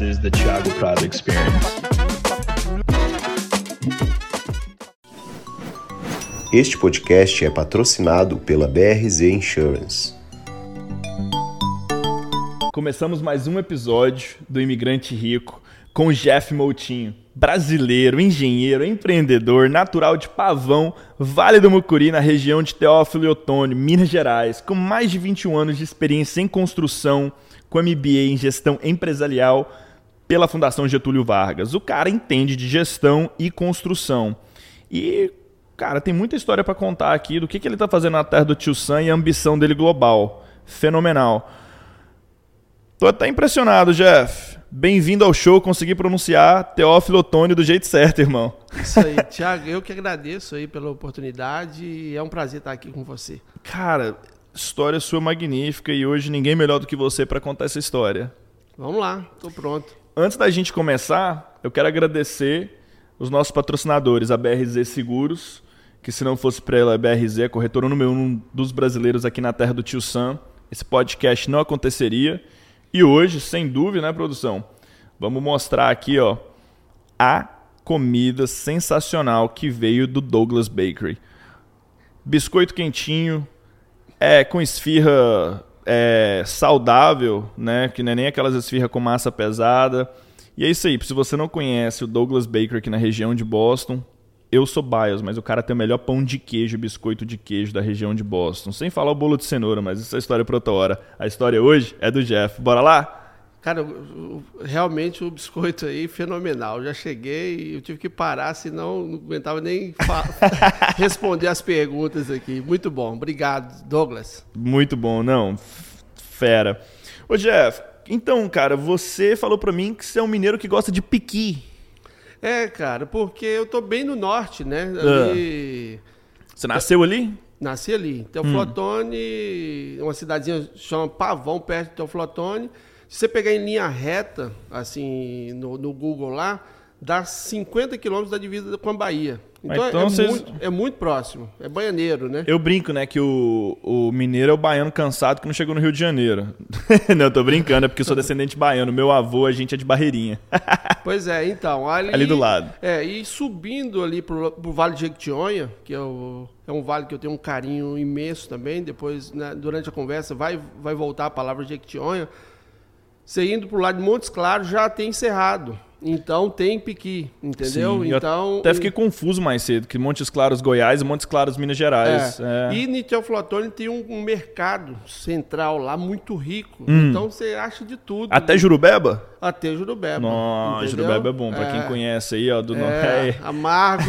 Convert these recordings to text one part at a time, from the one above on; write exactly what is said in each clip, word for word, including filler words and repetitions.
is the Thiago Prado Experience. Este podcast é patrocinado pela B R Z Insurance. Começamos mais um episódio do Imigrante Rico com o Jeff Moutinho, brasileiro, engenheiro, empreendedor, natural de Pavão, Vale do Mucuri, na região de Teófilo Otoni, Minas Gerais, com mais de vinte e um anos de experiência em construção, com M B A em gestão empresarial pela Fundação Getúlio Vargas. O cara entende de gestão e construção. E, cara, tem muita história para contar aqui do que, que ele está fazendo na terra do Tio Sam e a ambição dele global. Fenomenal. Tô até impressionado, Jeff. Bem-vindo ao show, consegui pronunciar Teófilo Otoni do jeito certo, irmão. Isso aí, Thiago, eu que agradeço aí pela oportunidade e é um prazer estar aqui com você. Cara, história sua magnífica e hoje ninguém melhor do que você para contar essa história. Vamos lá, tô pronto. Antes da gente começar, eu quero agradecer os nossos patrocinadores, a B R Z Seguros, que se não fosse para ela, a B R Z, a corretora número um dos brasileiros aqui na terra do Tio Sam, esse podcast não aconteceria. E hoje, sem dúvida, né, produção? Vamos mostrar aqui, ó, a comida sensacional que veio do Douglas Bakery. Biscoito quentinho, é com esfirra é, saudável, né? Que não é nem aquelas esfirras com massa pesada. E é isso aí. Se você não conhece o Douglas Bakery aqui na região de Boston, eu sou bias, mas o cara tem o melhor pão de queijo, biscoito de queijo da região de Boston. Sem falar o bolo de cenoura, mas isso é história para outra hora. A história hoje é do Jeff. Bora lá? Cara, realmente o biscoito aí, fenomenal. Já cheguei e eu tive que parar, senão não aguentava nem responder as perguntas aqui. Muito bom. Obrigado, Douglas. Muito bom, não. Fera. Ô, Jeff, então, cara, você falou para mim que você é um mineiro que gosta de piqui. É, cara, porque eu tô bem no norte, né? Ali... Você nasceu ali? Nasci ali. Teófilo Otoni, uma cidadezinha chama Pavão, perto de Teófilo Otoni. Se você pegar em linha reta, assim, no, no Google lá, dá cinquenta quilômetros da divisa com a Bahia. Então, então é, vocês... muito, é muito próximo. É baianeiro, né? Eu brinco, né, que o, o mineiro é o baiano cansado que não chegou no Rio de Janeiro. Não, eu tô brincando, é porque eu sou descendente baiano. Meu avô, a gente é de Barreirinha. Pois é, então. Ali, ali do lado. É, e subindo ali pro, pro Vale de Jequitinhonha, que é, o, é um vale que eu tenho um carinho imenso também. Depois, né, durante a conversa, vai, vai voltar a palavra Jequitinhonha. Você indo pro lado de Montes Claros, já tem Cerrado. Então tem piqui, entendeu? Sim, então, eu até fiquei confuso mais cedo, que Montes Claros, Goiás e Montes Claros, Minas Gerais. É. É. E em Teófilo Otoni tem um, um mercado central lá muito rico. Hum. Então você acha de tudo. Até Jurubeba? Até Jurubeba. Nossa, Jurubeba é bom. Pra é. quem conhece aí, ó, do é. é. Amargo,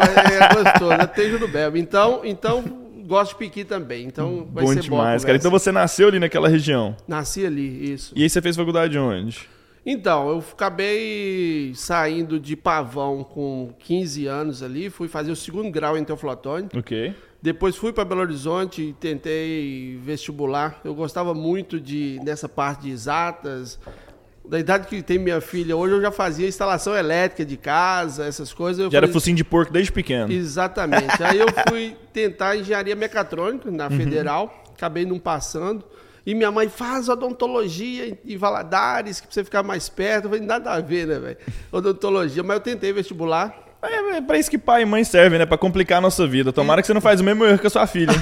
é gostoso. Até Jurubeba. Então, então gosto de piqui também. Então vai bom ser demais, bom. Cara. Então você nasceu ali naquela região? Nasci ali, isso. E aí você fez faculdade onde? Então, eu acabei saindo de Pavão com quinze anos ali, fui fazer o segundo grau em Teófilo Otoni. Ok. Depois fui para Belo Horizonte e tentei vestibular. Eu gostava muito de dessa parte de exatas. Da idade que tem minha filha hoje, eu já fazia instalação elétrica de casa, essas coisas. Eu já falei... era focinho de porco desde pequeno. Exatamente. Aí eu fui tentar engenharia mecatrônica na Federal, uhum. Acabei não passando. E minha mãe faz odontologia em Valadares, que pra você ficar mais perto. Eu falei, nada a ver, né, velho? Odontologia. Mas eu tentei vestibular. É, é pra isso que pai e mãe servem, né? Pra complicar a nossa vida. Tomara e... que você não faz o mesmo erro que a sua filha.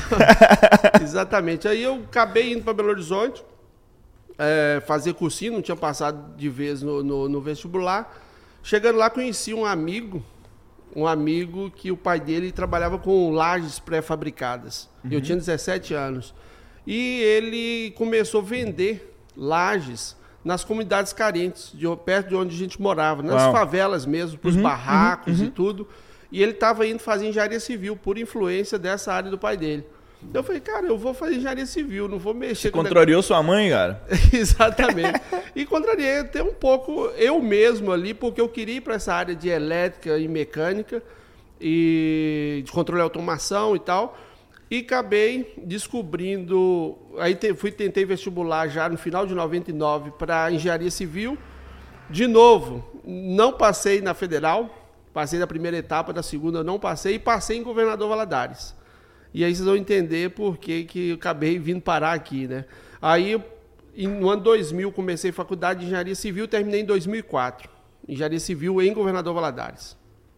Exatamente. Aí eu acabei indo pra Belo Horizonte, é, fazer cursinho, não tinha passado de vez no, no, no vestibular. Chegando lá, conheci um amigo, um amigo que o pai dele trabalhava com lajes pré-fabricadas. Uhum. Eu tinha dezessete anos. E ele começou a vender lajes nas comunidades carentes, de, perto de onde a gente morava, nas Uau. favelas mesmo, para os uhum, barracos uhum, uhum. e tudo. E ele estava indo fazer engenharia civil, por influência dessa área do pai dele. Eu falei, cara, eu vou fazer engenharia civil, não vou mexer Você com... contrariou sua mãe, cara? Exatamente. E contrariei até um pouco eu mesmo ali, porque eu queria ir para essa área de elétrica e mecânica, e de controle de automação e tal. E acabei descobrindo, aí te, fui tentei vestibular já no final de noventa e nove para engenharia civil. De novo, não passei na Federal, passei da primeira etapa, da segunda eu não passei, e passei em Governador Valadares. E aí vocês vão entender por que que eu acabei vindo parar aqui, né? Aí e no ano dois mil comecei faculdade de Engenharia Civil, terminei em dois mil e quatro. Engenharia Civil em Governador Valadares.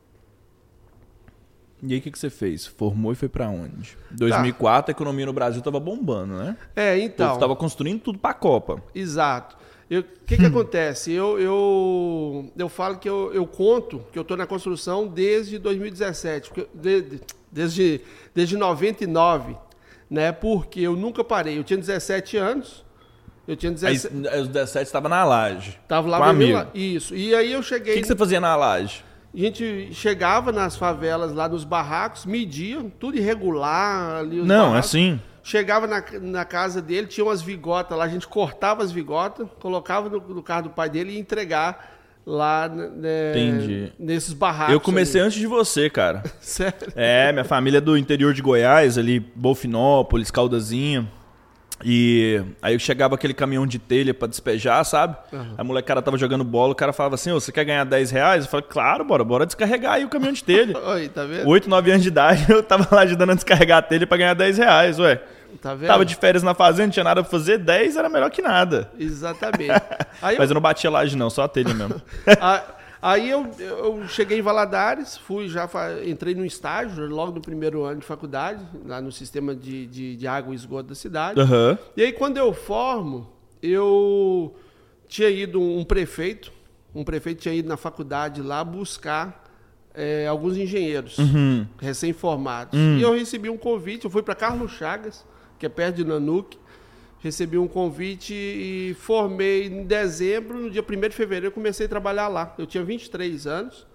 E aí o que, que você fez? Formou e foi pra onde? dois mil e quatro, tá. A economia no Brasil tava bombando, né? É, então. Você tava construindo tudo pra Copa. Exato. O que, que acontece? Eu, eu, eu falo que eu, eu conto que eu estou na construção desde dois mil e dezessete, de, desde, desde noventa e nove, né? Porque eu nunca parei. Eu tinha dezessete anos. Eu tinha dezessete. Aí, os dezessete estava na laje. Tava lá com amigo. Lá. Isso. E aí eu cheguei. O que, que você fazia na laje? A gente chegava nas favelas, lá nos barracos, media, tudo irregular ali. Os Não, barracos. assim. Chegava na, na casa dele, tinha umas vigotas lá, a gente cortava as vigotas, colocava no, no carro do pai dele e ia entregar lá né, Entendi. nesses barracos. Eu comecei ali. antes de você, cara. Sério? É, minha família é do interior de Goiás, ali, Bolfinópolis, Caldazinha. E aí eu chegava aquele caminhão de telha pra despejar, sabe? Uhum. A molecada tava jogando bola, o cara falava assim, ô, você quer ganhar dez reais? Eu falei, claro, bora, bora descarregar aí o caminhão de telha. Oi, tá vendo? oito, nove anos de idade, eu tava lá ajudando a descarregar a telha pra ganhar dez reais, ué. Tá vendo? Tava de férias na fazenda, não tinha nada pra fazer, dez era melhor que nada. Exatamente. Aí Mas eu... eu não batia laje não, só a telha mesmo. Aí eu, eu cheguei em Valadares, fui já entrei no estágio logo no primeiro ano de faculdade, lá no sistema de, de, de água e esgoto da cidade. Uhum. E aí quando eu formo, eu tinha ido um prefeito, um prefeito tinha ido na faculdade lá buscar é, alguns engenheiros uhum. recém-formados. Uhum. E eu recebi um convite, eu fui para Carlos Chagas, que é perto de Nanuque. Recebi um convite e formei em dezembro, no dia primeiro de fevereiro eu comecei a trabalhar lá. Eu tinha vinte e três anos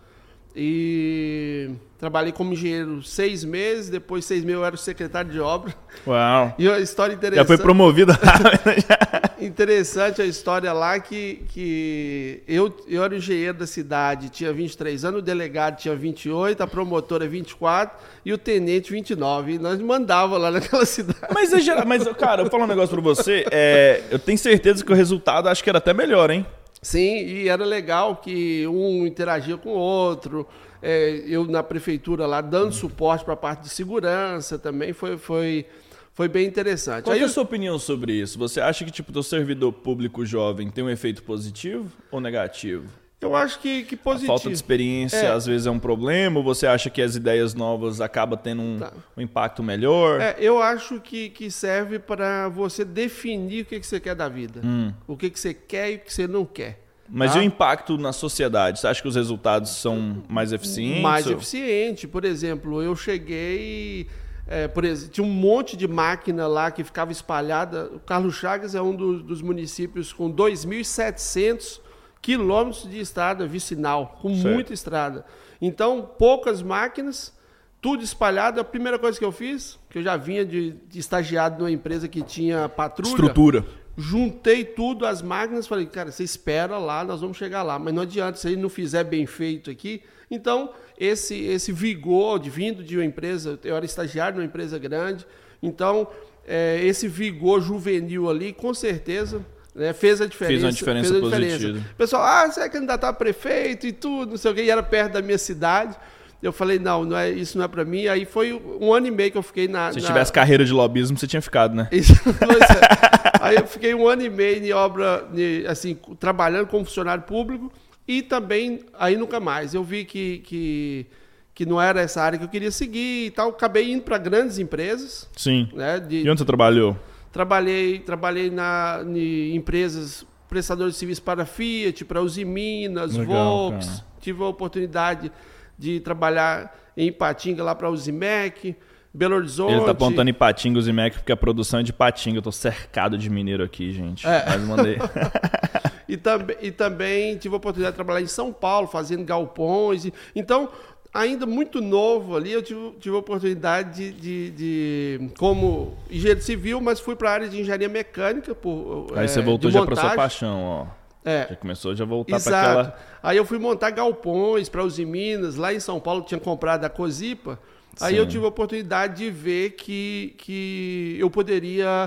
e trabalhei como engenheiro seis meses, depois seis meses eu era o secretário de obra. Uau! E uma história interessante. Já foi promovido. Interessante a história lá que, que eu, eu era o engenheiro da cidade, tinha vinte e três anos, o delegado tinha vinte e oito, a promotora vinte e quatro e o tenente vinte e nove. E nós mandávamos lá naquela cidade. Mas, mas cara, eu vou falar um negócio pra você, é, eu tenho certeza que o resultado acho que era até melhor, hein? Sim, e era legal que um interagia com o outro, é, eu na prefeitura lá dando suporte para a parte de segurança também, foi... foi Foi bem interessante. Qual Aí é a eu... sua opinião sobre isso? Você acha que tipo, o servidor público jovem tem um efeito positivo ou negativo? Eu acho que, que positivo. A falta de experiência é. às vezes é um problema? Ou você acha que as ideias novas acabam tendo um, tá. um impacto melhor? É, eu acho que, que serve para você definir o que, que você quer da vida. Hum. O que, que você quer e o que você não quer. Mas tá? e o impacto na sociedade? Você acha que os resultados são mais eficientes? Mais ou... eficiente. Por exemplo, eu cheguei... É, por exemplo, tinha um monte de máquina lá que ficava espalhada. O Carlos Chagas é um dos, dos municípios com dois mil e setecentos quilômetros de estrada vicinal, com certo. Muita estrada. Então, poucas máquinas, tudo espalhado. A primeira coisa que eu fiz, que eu já vinha de, de estagiado numa empresa que tinha patrulha. Estrutura. Juntei tudo, as máquinas, falei, cara, você espera lá, nós vamos chegar lá. Mas não adianta, se ele não fizer bem feito aqui. Então, esse, esse vigor de vindo de uma empresa, eu era estagiário numa empresa grande, então, é, esse vigor juvenil ali, com certeza, né, fez a diferença. Fez uma diferença, fez a diferença. positiva. Pessoal, ah, você é candidato a prefeito e tudo, não sei o quê, e era perto da minha cidade. Eu falei, não, não é, isso não é pra mim. Aí foi um ano e meio que eu fiquei na... Se na... tivesse carreira de lobismo, você tinha ficado, né? Isso, é. Aí eu fiquei um ano e meio em obra, assim, trabalhando como funcionário público e também, aí nunca mais. Eu vi que, que, que não era essa área que eu queria seguir e tal. Acabei indo para grandes empresas. Sim. Né, de, e onde você trabalhou? Trabalhei, trabalhei na, em empresas prestadores de serviços para Fiat, para Usiminas, Volks. Cara. Tive a oportunidade de trabalhar em Ipatinga lá para a Usimec, Belo Horizonte. Ele tá apontando Ipatinga, Usimec, porque a produção é de Ipatinga. Eu tô cercado de mineiro aqui, gente. É. Mas mandei. e, tam, e também tive a oportunidade de trabalhar em São Paulo, fazendo galpões. E, então, ainda muito novo ali, eu tive, tive a oportunidade de, de, de como engenheiro civil, mas fui para a área de engenharia mecânica. Por, Aí é, você voltou já para sua paixão, ó. É. Já começou a já voltar para aquela... Aí eu fui montar galpões para Usiminas, lá em São Paulo tinha comprado a Cosipa. Aí Sim. eu tive a oportunidade de ver que, que eu poderia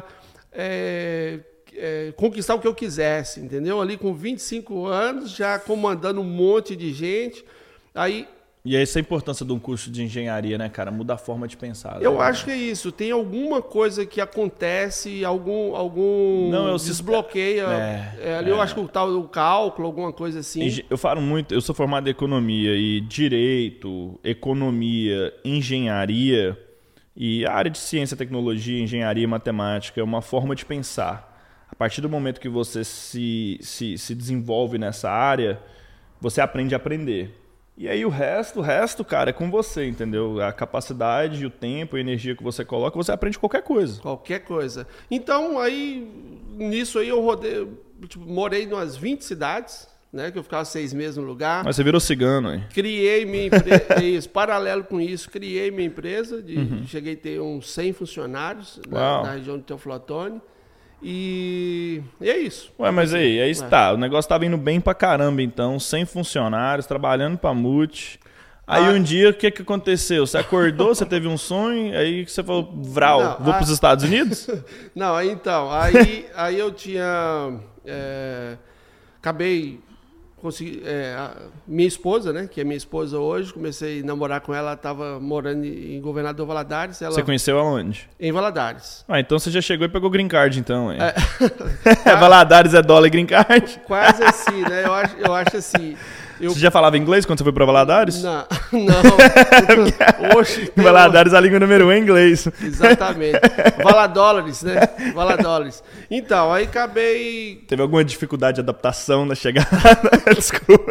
é, é, conquistar o que eu quisesse, entendeu? Ali com vinte e cinco anos, já comandando um monte de gente. Aí E essa é a importância de um curso de engenharia, né, cara? Muda a forma de pensar. Eu né? acho que é isso. Tem alguma coisa que acontece, algum, algum Não, eu desbloqueia. É, É, ali é. eu acho que o tal do cálculo, alguma coisa assim. Engen- Eu falo muito, eu sou formado em economia e direito, economia, engenharia e a área de ciência, tecnologia, engenharia e matemática é uma forma de pensar. A partir do momento que você se, se, se desenvolve nessa área, você aprende a aprender. E aí o resto, o resto, cara, é com você, entendeu? A capacidade, o tempo, a energia que você coloca, você aprende qualquer coisa. Qualquer coisa. Então, aí, nisso aí eu rodei, tipo, morei em umas vinte cidades, né? Que eu ficava seis meses no lugar. Mas você virou cigano, hein? Criei minha empresa, isso, paralelo com isso, criei minha empresa, de, Uhum. cheguei a ter uns cem funcionários na, Uau. na região de Teoflotone. E, e é isso. Ué, mas aí, aí Ué. está. O negócio tava indo bem pra caramba, então, sem funcionários, trabalhando pra Mute. Aí Ah. um dia, o que que aconteceu? Você acordou, você teve um sonho, aí você falou, Vral, Não, vou ah. pros Estados Unidos? Não, aí então, aí, aí eu tinha. é, acabei. Consegui, é, a- minha esposa, né? Que é minha esposa hoje, comecei a namorar com ela, ela estava morando em Governador Valadares. Ela, Você conheceu aonde? em Valadares. Ah, então você já chegou e pegou green card, então, hein? É. Valadares é dólar e green card? Quase assim, né? Eu acho, eu acho assim. Eu, Você já falava inglês quando você foi pra Valadares? não, não. Oxe, Em Valadares a língua número um é inglês. exatamente. Valadólares, né? Valadólares. Então, aí acabei. Teve alguma dificuldade de adaptação na chegada? Desculpa.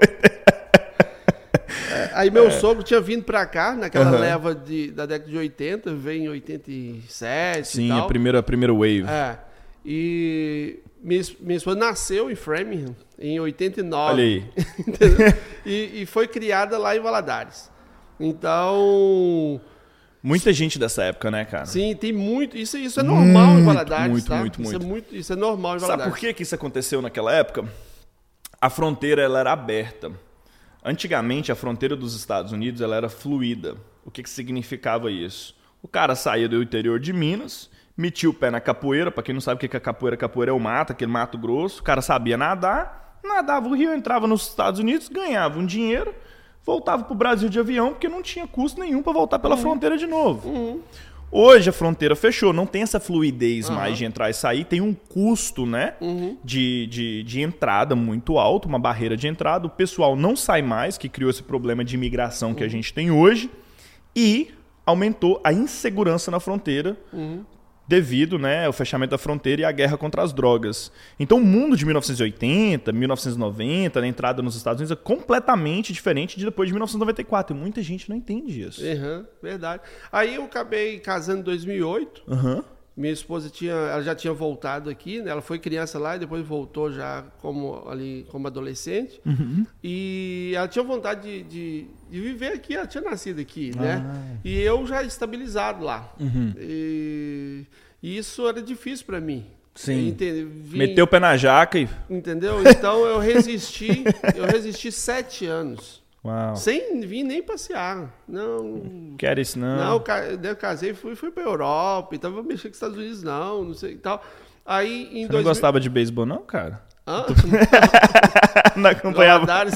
Aí meu sogro tinha vindo pra cá, naquela Aham. leva de, da década de oitenta, veio em oitenta e sete e Sim, tal. a primeira, a primeira wave. É. E minha, es- minha esposa nasceu em Framingham em oitenta e nove. Olha aí. Entendeu? e, e foi criada lá em Valadares. Então, Muita gente dessa época, né, cara? sim, tem muito. Isso, isso é normal em Muito, Valadares, muito, tá? muito, isso, muito. É muito. Isso é normal em Sabe Valadares. por que, que isso aconteceu naquela época? A fronteira ela era aberta. Antigamente, a fronteira dos Estados Unidos ela era fluida. O que, que significava isso? O cara saía do interior de Minas, metia o pé na capoeira. Para quem não sabe o que que é capoeira, capoeira é o mato, aquele mato grosso. O cara sabia nadar, nadava o rio, entrava nos Estados Unidos, ganhava um dinheiro, voltava pro Brasil de avião, porque não tinha custo nenhum para voltar pela fronteira de novo. Hoje a fronteira fechou, não tem essa fluidez Uhum. mais de entrar e sair, tem um custo, né, de, de, de entrada muito alto, uma barreira de entrada. O pessoal não sai mais, que criou esse problema de imigração Uhum. que a gente tem hoje, e aumentou a insegurança na fronteira Uhum. devido, né, ao fechamento da fronteira e à guerra contra as drogas. Então o mundo de mil novecentos e oitenta, mil novecentos e noventa, na entrada nos Estados Unidos é completamente diferente de depois de mil novecentos e noventa e quatro. E muita gente não entende isso. Uhum, verdade. Aí eu acabei casando em dois mil e oito. Aham. Minha esposa tinha, ela já tinha voltado aqui, né? Ela foi criança lá e depois voltou já como ali como adolescente. E ela tinha vontade de, de, de viver aqui, ela tinha nascido aqui, né? E eu já estabilizado lá. E, e isso era difícil para mim. Sim. Entende? Vim- Meteu o pé na jaca e... Entendeu? Então eu resisti, eu resisti sete anos. Uau. Sem vir nem passear. Não. Quero isso não. Não, eu ca- eu casei e fui, fui pra Europa, então vou mexer com os Estados Unidos, não, não sei e tal. Aí em Você dois não gostava de beisebol não, cara? Hã? Não acompanhava. Valadares.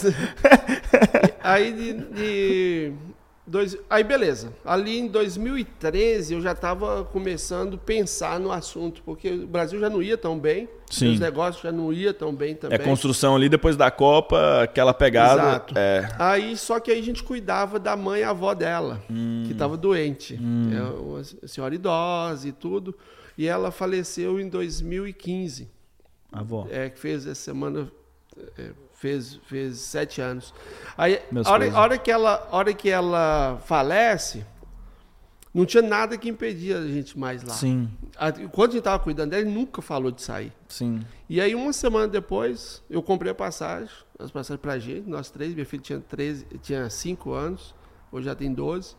Aí de, de dois... Aí beleza. Ali em dois mil e treze eu já estava começando a pensar no assunto, porque o Brasil já não ia tão bem, Sim. os negócios já não iam tão bem também. É construção ali depois da Copa, aquela pegada. Exato. É. Aí, só que aí a gente cuidava da mãe e avó dela, Hum. que estava doente. É uma senhora idosa e tudo. E ela faleceu em dois mil e quinze. Avó. É, que fez essa semana, é, fez, fez sete anos. Aí, Meus a hora, pesos. a hora que ela, a hora que ela falece, não tinha nada que impedia a gente mais lá. Sim, A- Enquanto a gente estava cuidando dela, ele nunca falou de sair. sim. E aí, uma semana depois, eu comprei a passagem, as passagens pra gente, nós três. Minha filha tinha, treze, tinha cinco anos, hoje já tem doze.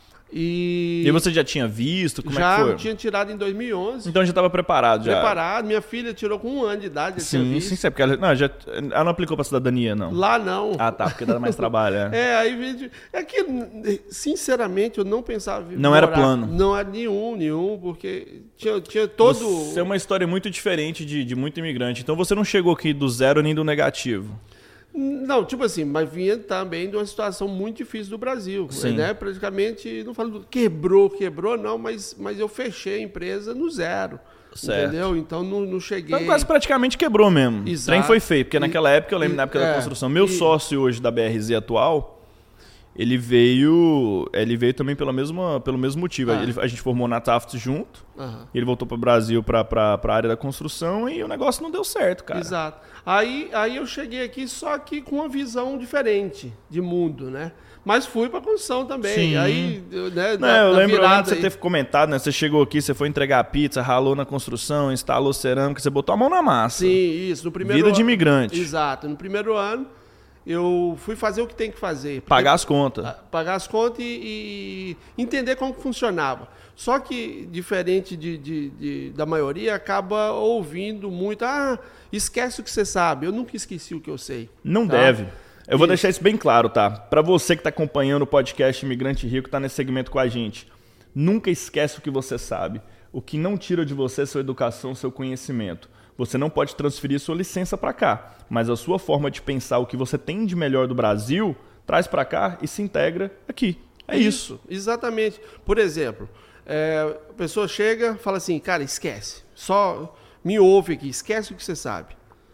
E, E você já tinha visto? Como já é que foi? tinha tirado em dois mil e onze. Então já estava preparado já. Preparado. Minha filha tirou com um ano de idade, já tinha Sim, visto. sim, sim, porque ela, não, já, ela não aplicou pra cidadania, não. Lá não. Ah, tá, porque dá mais trabalho, é. É, aí vídeo. É que, sinceramente, eu não pensava. em Não era morar. plano. Não era nenhum, nenhum, porque tinha, tinha todo. Você é uma história muito diferente de, de muito imigrante. Então você não chegou aqui do zero nem do negativo. Não, tipo assim, mas vinha também de uma situação muito difícil do Brasil, Sim. né? Praticamente, não falo quebrou, quebrou não, mas, mas eu fechei a empresa no zero, Certo. entendeu? Então não, não cheguei... Então quase praticamente quebrou mesmo. Exato. O trem foi feio, porque E- naquela época, eu lembro e- na época é, da construção, meu e- sócio hoje da B R Z atual, ele veio ele veio também pela mesma, pelo mesmo motivo. Ah. Ele- a gente formou na Taft junto, Aham. ele voltou para o Brasil, para a área da construção, e o negócio não deu certo, cara. Exato. Aí, aí eu cheguei aqui só que com uma visão diferente de mundo, né? Mas fui para construção também. Sim. Aí, eu, né, Não, na- eu, na lembro, eu lembro virada de você aí- ter comentado, né? Você chegou aqui, você foi entregar pizza, ralou na construção, instalou cerâmica, você botou a mão na massa. Sim, isso. No primeiro Vida de ano- imigrante. Exato. No primeiro ano, eu fui fazer o que tem que fazer. Porque- Pagar as contas. Ah, pagar as contas e, e entender como que funcionava. Só que, diferente de, de- de- da maioria, acaba ouvindo muito, ah, esquece o que você sabe. Eu nunca esqueci o que eu sei. Não tá? deve. Eu vou Isso. deixar isso bem claro, tá? Pra você que tá acompanhando o podcast Imigrante Rico, tá nesse segmento com a gente. Nunca esquece o que você sabe. O que não tira de você é sua educação, seu conhecimento. Você não pode transferir sua licença pra cá, mas a sua forma de pensar o que você tem de melhor do Brasil, traz pra cá e se integra aqui. É isso. Exatamente. Por exemplo, é, a pessoa chega e fala assim, cara, esquece. Só me ouve aqui, esquece o que você sabe.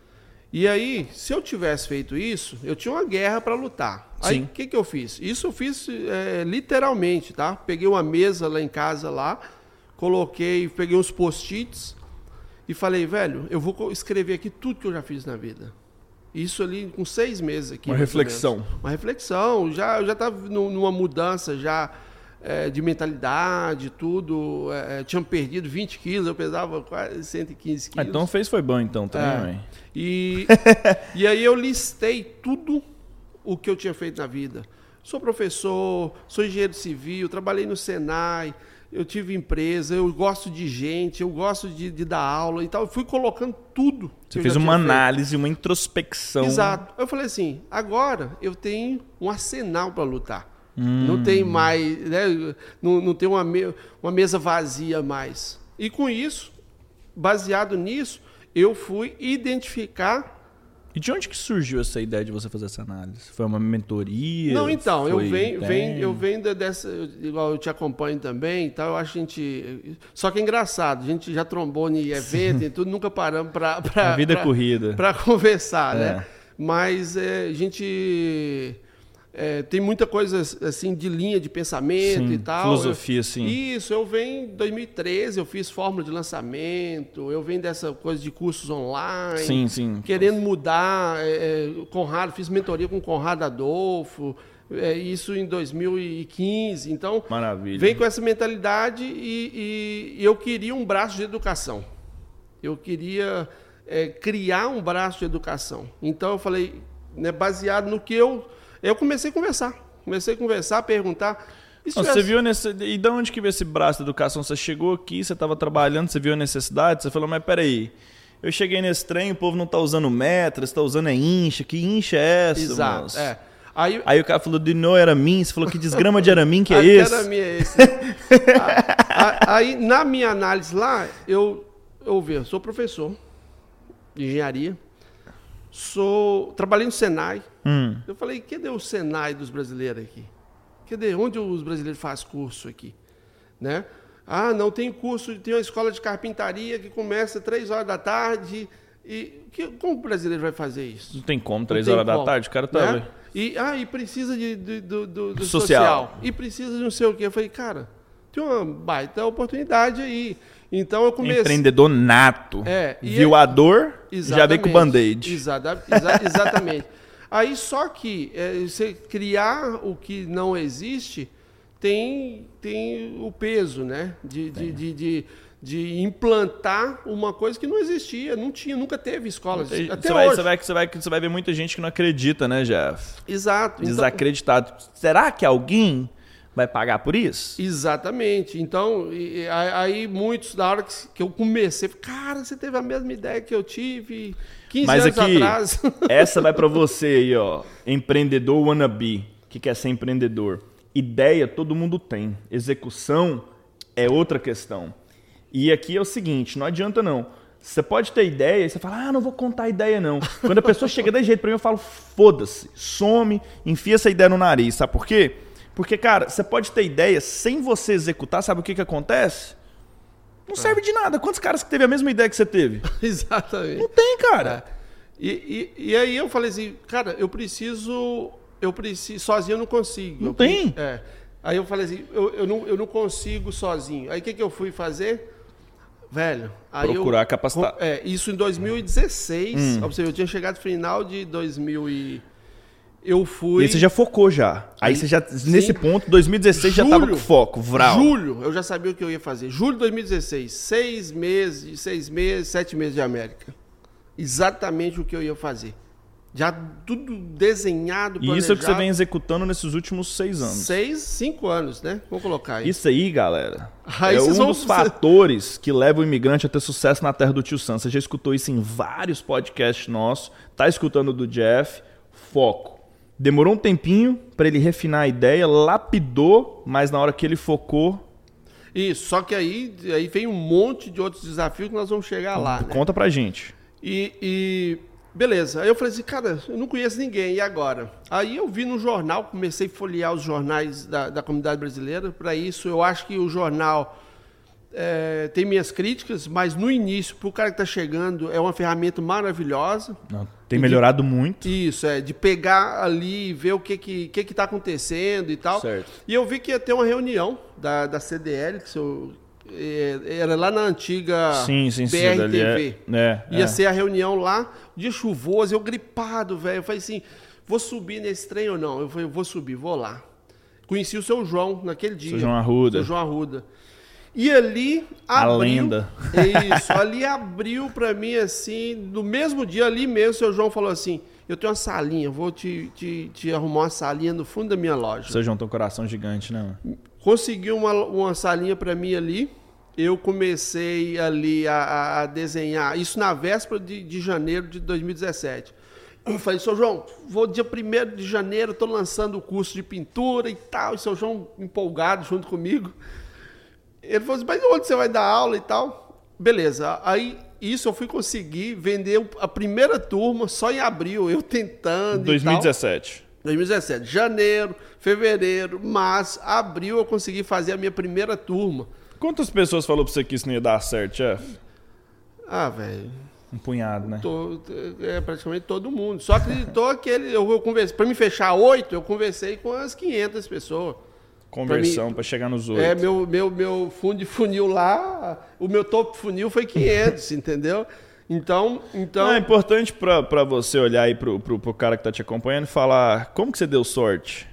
E aí, se eu tivesse feito isso, eu tinha uma guerra para lutar. Aí, Sim. o que, que eu fiz? Isso eu fiz é, literalmente, tá? Peguei uma mesa lá em casa, lá, coloquei, peguei uns post-its e falei, velho, eu vou co- escrever aqui tudo que eu já fiz na vida. Isso ali com seis meses aqui. Uma mais ou reflexão. menos. Uma reflexão. Já, eu já estava numa mudança já é, de mentalidade, tudo. É, tinha perdido vinte quilos, eu pesava quase cento e quinze Ah, quilos. então fez foi bom então também, É. ué. E, e aí eu listei tudo o que eu tinha feito na vida. Sou professor, sou engenheiro civil, trabalhei no Senai, eu tive empresa, eu gosto de gente, eu gosto de, de dar aula e tal. Eu fui colocando tudo. que Você eu fez já uma tinha feito. análise, uma introspecção. Exato. Eu falei assim, agora eu tenho um arsenal para lutar. Não tem mais, né, não, não tem uma, me- uma mesa vazia mais. E com isso, baseado nisso, eu fui identificar. E de onde que surgiu essa ideia de você fazer essa análise? Foi uma mentoria? Não, então, eu Foi venho, venho, eu interno? venho da- dessa, igual eu te acompanho também, então eu acho que a gente, só que é engraçado, a gente já trombou em evento e tudo, nunca paramos para A vida é corrida. para conversar, É. né? Mas é, a gente é, tem muita coisa assim de linha de pensamento Sim, e tal. filosofia, Eu- sim. Isso, eu venho em dois mil e treze, eu fiz fórmula de lançamento, eu venho dessa coisa de cursos online. Sim, sim. Querendo mudar, é, é, Conrado, fiz mentoria com o Conrado Adolfo, é, isso em dois mil e quinze. Então, Maravilha. vem com essa mentalidade e, e- e eu queria um braço de educação. Eu queria é, criar um braço de educação. Então, eu falei, né, baseado no que eu... Eu comecei a conversar. Comecei a conversar, perguntar... e se Não, tivesse- você viu nesse... E de onde que veio esse braço da educação? Você chegou aqui, você estava trabalhando, você viu a necessidade, você falou, mas peraí, eu cheguei nesse trem, o povo não tá usando metras, tá usando é incha, que incha é essa, Exato, moço? é. Aí, Aí o cara falou de no aramin, você falou que desgrama de aramin que é Até esse? na minha é esse. A- a- Aí, na minha análise lá, eu, eu vi, eu sou professor de engenharia, sou, trabalhei no Senai. Hum. Eu falei, cadê o Senai dos brasileiros aqui? Cadê? Onde os brasileiros fazem curso aqui? Né? Ah, não, tem curso, tem uma escola de carpintaria que começa três horas da tarde. E que, como o brasileiro vai fazer isso? Não tem como, Não três tem horas da como, tarde, o cara tá... né? E, ah, e precisa de, de- do, do- do Social. social. E precisa de não sei o quê. Eu falei, cara, tem uma baita oportunidade aí. Então eu comecei... Empreendedor nato. É, e Viu é- a dor, já Exatamente. veio com o band-aid. Exata- exa- exatamente. Aí só que é, você criar o que não existe tem, tem o peso, né? De, de, de, de, de implantar uma coisa que não existia, não tinha, nunca teve escolas. Você Até vai, hoje. você, vai, você, vai, você vai ver muita gente que não acredita, né, Jeff? Exato. Então- Desacreditado. Será que alguém vai pagar por isso? Exatamente. Então, e- e aí muitos, na hora que, que eu comecei, cara, você teve a mesma ideia que eu tive quinze Mas anos aqui, atrás. essa vai pra você aí, ó. Empreendedor wannabe, que quer ser empreendedor. Ideia todo mundo tem. Execução é outra questão. E aqui é o seguinte, não adianta não. Você pode ter ideia e você fala, ah, não vou contar a ideia não. Quando a pessoa chega desse jeito pra mim, eu falo, foda-se, some, enfia essa ideia no nariz. Sabe por quê? Porque, cara, você pode ter ideia sem você executar, sabe o que que acontece? Não serve de nada. Quantos caras que teve a mesma ideia que você teve? Exatamente. Não tem, cara. É. E, e, e aí eu falei assim, cara, eu preciso, eu preciso, sozinho eu não consigo. Não eu, tem? É. Aí eu falei assim, eu, eu, não, eu não consigo sozinho. Aí o que, que eu fui fazer? Velho, aí Procurar eu, capacitar. É, isso em dois mil e dezesseis. Hum. Ou seja, eu tinha chegado no final de dois mil e... Eu fui... E aí você já focou já. Aí, aí você já, sim. Nesse ponto, dois mil e dezesseis Julho, já tava com foco, vral. Julho, eu já sabia o que eu ia fazer. Julho de dois mil e dezesseis, seis meses, seis meses, sete meses de América. Exatamente o que eu ia fazer. Já tudo desenhado, planejado. E isso é o que você vem executando nesses últimos seis anos. Seis, cinco anos, né? Vamos colocar aí. Isso aí, galera, aí é um vão... dos fatores que leva o imigrante a ter sucesso na terra do Tio Sam. Você já escutou isso em vários podcasts nossos, tá escutando do Jeff, foco. Demorou um tempinho para ele refinar a ideia, lapidou, mas na hora que ele focou... Isso, só que aí, aí vem um monte de outros desafios que nós vamos chegar lá. Conta né? pra gente. E, e beleza, aí eu falei assim, cara, eu não conheço ninguém, e agora? Aí eu vi no jornal, comecei a folhear os jornais da, da comunidade brasileira. Para isso, eu acho que o jornal é, tem minhas críticas, mas no início, para o cara que está chegando, é uma ferramenta maravilhosa. Não, tem melhorado de, muito. Isso, é, de pegar ali e ver o que que, que, que tá acontecendo e tal. Certo. E eu vi que ia ter uma reunião da, da C D L, que eu, era lá na antiga sim, sim, sim, B R T V. É, é, ia é. ser a reunião lá, dia chuvoso, eu gripado, velho. Eu falei assim, vou subir nesse trem ou não? Eu falei, vou subir, vou lá. Conheci o seu João naquele dia. Seu João Arruda. Seu João Arruda. E ali abriu... A lenda. Isso, ali abriu pra mim assim, no mesmo dia ali mesmo, o seu João falou assim, eu tenho uma salinha, vou te, te, te arrumar uma salinha no fundo da minha loja. Seu João tem um coração gigante, né? Consegui uma, uma salinha pra mim ali, eu comecei ali a, a desenhar, isso na véspera de, de janeiro de dois mil e dezessete. Eu falei, seu João, vou dia primeiro de janeiro, tô lançando o curso de pintura e tal, e seu João empolgado junto comigo. Ele falou assim, mas onde você vai dar aula e tal? Beleza, aí isso eu fui conseguir vender a primeira turma só em abril, eu tentando dois mil e dezessete. e tal. dois mil e dezessete. Janeiro, fevereiro, março, abril eu consegui fazer a minha primeira turma. Quantas pessoas falou pra você que isso não ia dar certo, chefe? Ah, velho... Um punhado, né? Tô, é praticamente todo mundo. Só acreditou aquele... Eu, eu conversei, pra me fechar oito, eu conversei com as quinhentas pessoas. Conversão para chegar nos oito. É, meu, meu, meu fundo de funil lá, o meu topo funil foi quinhentos, entendeu? Então, então... Não, é importante para você olhar aí pro, pro, pro cara que tá te acompanhando e falar, como que você deu sorte?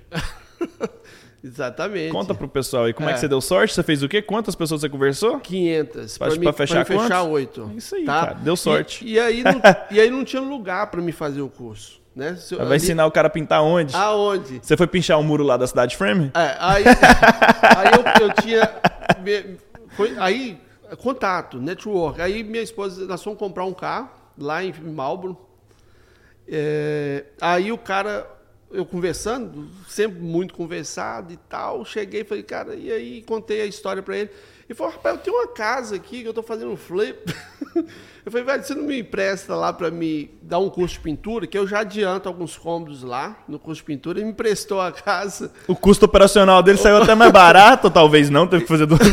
Exatamente. Conta pro pessoal aí, como é. é que você deu sorte? Você fez o quê? Quantas pessoas você conversou? quinhentas. Para fechar pra quantos? fechar oito. Isso aí, tá? cara. Deu sorte. E, e, aí não, e aí não tinha lugar para me fazer o curso. Né? Se eu, Vai ali... ensinar o cara a pintar onde? Aonde? Você foi pinchar o muro lá da cidade Frame? É, aí aí eu, eu tinha... Foi, aí, contato, network. Aí minha esposa, nós fomos comprar um carro lá em Marlboro. É, aí o cara... Eu conversando, sempre muito conversado e tal, cheguei e falei, cara, e aí contei a história pra ele. Ele falou, rapaz, eu tenho uma casa aqui que eu tô fazendo um flip. Eu falei, velho, você não me empresta lá pra me dar um curso de pintura, que eu já adianto alguns cômodos lá no curso de pintura. Ele me emprestou a casa. O custo operacional dele saiu até mais barato, ou talvez não, teve que fazer duas.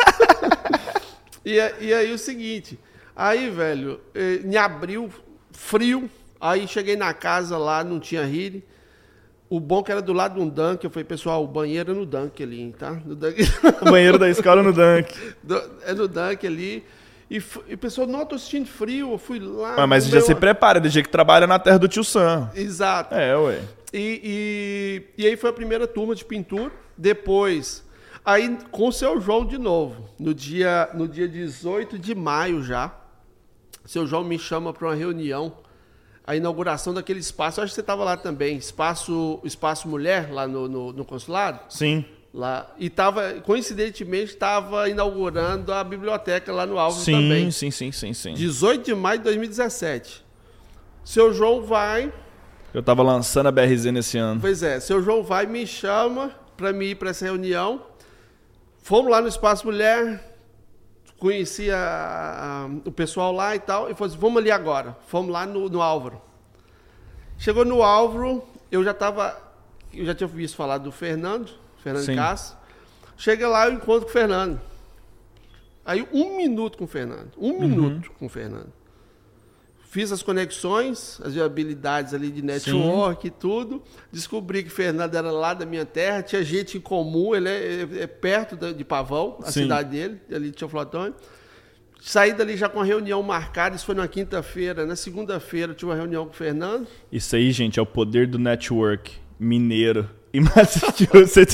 e, e aí o seguinte, aí, velho, em abril, frio, aí cheguei na casa lá, não tinha heating. O bom que era do lado de um Dunk, eu falei, pessoal, o banheiro é no Dunk ali, tá? No Dunk. O banheiro da escola no Dunk. Do, é no Dunk ali. E, e o pessoal, não, eu tô sentindo frio, eu fui lá... Ah, mas já meu... se prepara, de jeito que trabalha na terra do Tio Sam. Exato. É, ué. E, e, e aí foi a primeira turma de pintura, depois... Aí com o seu João de novo, no dia, no dia dezoito de maio já, seu João me chama para uma reunião, a inauguração daquele espaço, acho que você estava lá também, espaço, espaço Mulher, lá no, no, no consulado. Sim. Lá, e tava, coincidentemente, estava inaugurando a biblioteca lá no Alves sim, também. Sim, sim, sim, sim. dezoito de maio de dois mil e dezessete. Seu João vai... Eu estava lançando a B R Z nesse ano. Pois é, seu João vai me chama para mim ir para essa reunião. Fomos lá no Espaço Mulher, conheci a, a, o pessoal lá e tal, e falou assim, vamos ali agora. Fomos lá no, no Álvaro. Chegou no Álvaro, eu já estava, eu já tinha visto falar do Fernando, Fernando Sim. Castro. Chega lá, eu encontro com o Fernando. Aí um minuto com o Fernando, um uhum. minuto com o Fernando. Fiz as conexões, as habilidades ali de network Sim. e tudo. Descobri que o Fernando era lá da minha terra, tinha gente em comum, ele é, é, é perto de Pavão, a Sim. cidade dele, ali de Tio Flotão. Saí dali já com a reunião marcada, isso foi na quinta-feira. Na segunda-feira eu tive uma reunião com o Fernando. Isso aí, gente, é o poder do network mineiro em Massachusetts.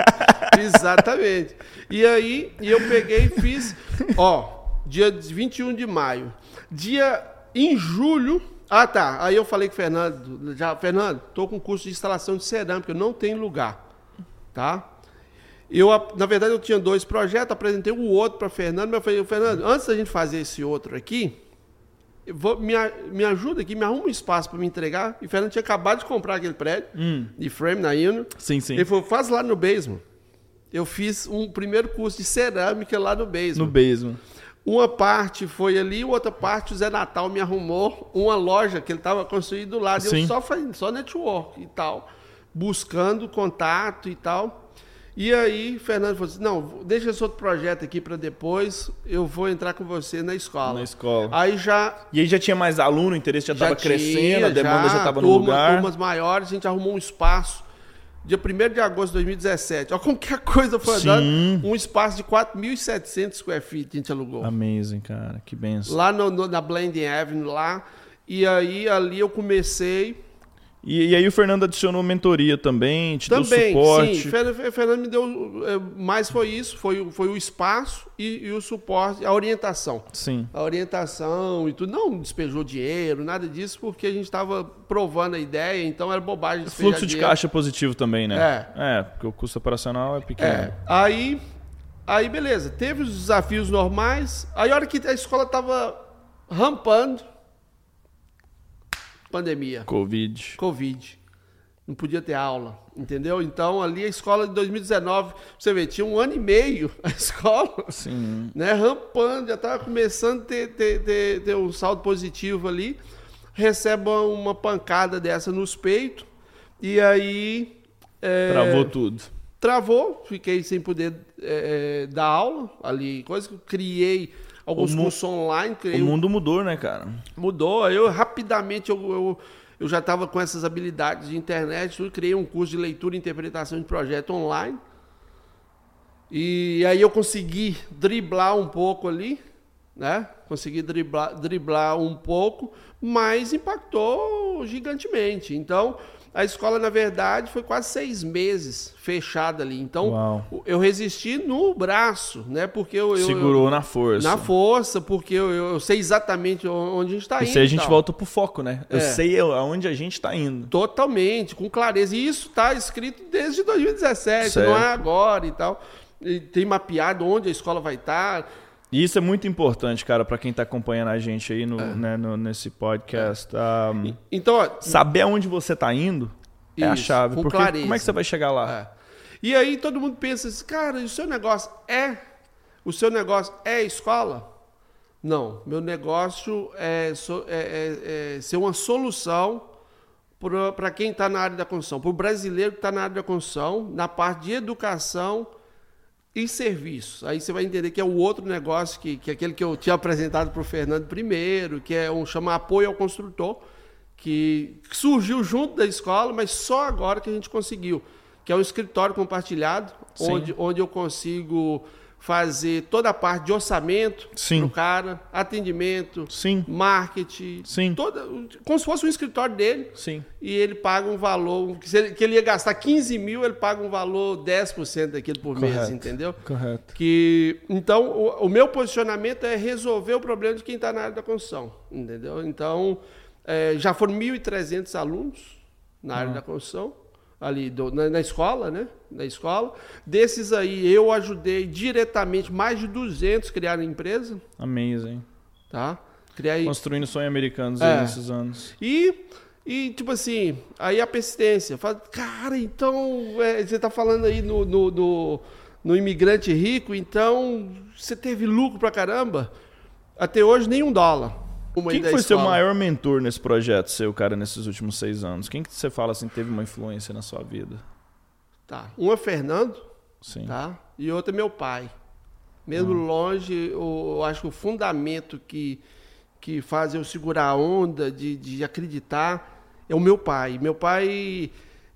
Exatamente. E aí, e eu peguei e fiz, ó, dia vinte e um de maio. Dia... Em julho... Ah, tá. Aí eu falei com o Fernando, já, Fernando, tô com curso de instalação de cerâmica, eu não tenho lugar, tá? Eu, na verdade, eu tinha dois projetos, apresentei o outro para Fernando, mas eu falei, Fernando, antes da gente fazer esse outro aqui, eu vou, me, me ajuda aqui, me arruma um espaço para me entregar. E o Fernando tinha acabado de comprar aquele prédio hum. de frame na Ino. Sim, sim. Ele falou, faz lá no basement. Eu fiz um primeiro curso de cerâmica lá no basement. No basement. Uma parte foi ali, outra parte o Zé Natal me arrumou uma loja que ele estava construindo do lado. Sim. Eu só fazendo, só network e tal, buscando contato e tal. E aí o Fernando falou assim, não, deixa esse outro projeto aqui para depois, eu vou entrar com você na escola. Na escola. Aí já... E aí já tinha mais aluno, o interesse já estava crescendo, a demanda já estava no turma, lugar. Turmas maiores, a gente arrumou um espaço. Dia primeiro de agosto de dois mil e dezessete. Olha como que a coisa foi andando. Um espaço de quatro mil e setecentos square feet a gente alugou. Amazing, cara. Que benção. Lá no, no, na Blending Avenue, lá. E aí, ali eu comecei... E, e aí o Fernando adicionou mentoria também, te também, deu suporte. Sim, o Fernando me deu... Mais foi isso, foi, foi o espaço e, e o suporte, a orientação. Sim. A orientação e tudo. Não despejou dinheiro, nada disso, porque a gente estava provando a ideia, então era bobagem despejar Fluxo de dinheiro. caixa positivo também, né? É. É, porque o custo operacional é pequeno. É. Aí, aí, beleza. Teve os desafios normais. Aí, a hora que a escola estava rampando, pandemia. Covid. Covid. Não podia ter aula, entendeu? Então, ali a escola de dois mil e dezenove, você vê, tinha um ano e meio a escola, Sim. né, rampando, já estava começando a ter, ter, ter, ter um saldo positivo ali, recebe uma pancada dessa nos peitos, e aí... É, travou tudo. Travou, fiquei sem poder é, dar aula ali, coisa que eu criei... Alguns cursos online. O mundo mudou, né, cara? Mudou. Eu, rapidamente, eu, eu, eu já estava com essas habilidades de internet, eu criei um curso de leitura e interpretação de projeto online. E aí eu consegui driblar um pouco ali, né? Consegui driblar, driblar um pouco, mas impactou gigantemente. Então... A escola, na verdade, foi quase seis meses fechada ali. Então, Uau. eu resisti no braço, né? Porque eu... eu Segurou eu, na força. Na força, porque eu, eu sei exatamente onde a gente está indo. E aí a gente volta pro foco, né? Eu é. sei aonde a gente está indo. Totalmente, com clareza. E isso está escrito desde dois mil e dezessete, certo. Não é agora e tal. E tem mapeado onde a escola vai estar... Tá. E isso é muito importante, cara, para quem está acompanhando a gente aí no, é. né, no, nesse podcast. Um, então, ó, saber aonde você está indo isso, é a chave. Com porque clareza. Como é que você vai chegar lá? É. E aí todo mundo pensa assim, cara, o seu negócio é... O seu negócio é escola? Não. Meu negócio é, é, é, é ser uma solução para quem está na área da construção. Para o brasileiro que está na área da construção, na parte de educação... e serviços. Aí você vai entender que é o outro negócio, que, que é aquele que eu tinha apresentado para o Fernando primeiro, que é um chama apoio ao construtor, que surgiu junto da escola, mas só agora que a gente conseguiu, que é um escritório compartilhado, onde, onde eu consigo fazer toda a parte de orçamento para o cara, atendimento, Sim. marketing, Sim. Toda, como se fosse um escritório dele. Sim. E ele paga um valor, que, se ele, que ele ia gastar quinze mil, ele paga um valor dez por cento daquilo por Correto. mês, entendeu? Correto. Que, então, o, o meu posicionamento é resolver o problema de quem está na área da construção, entendeu? Então, é, já foram mil e trezentos alunos na área ah. da construção, ali do, na, na escola, né? Na escola. Desses aí, eu ajudei diretamente mais de duzentos a criar empresa. Amazing. Tá? Criar... Construindo sonho americanos é. nesses anos. E, e, tipo assim, aí a persistência. Fala, cara, então, é, você tá falando aí no, no, no, no imigrante rico, então você teve lucro pra caramba. Até hoje, nenhum dólar. Uma Quem que foi seu maior mentor nesse projeto, seu cara, nesses últimos seis anos? Quem que você fala assim, teve uma influência na sua vida? Tá. Um é Fernando, Sim. tá? E outro é meu pai. Mesmo Hum. longe, eu, eu acho que o fundamento que, que faz eu segurar a onda, de, de acreditar, é o meu pai. Meu pai,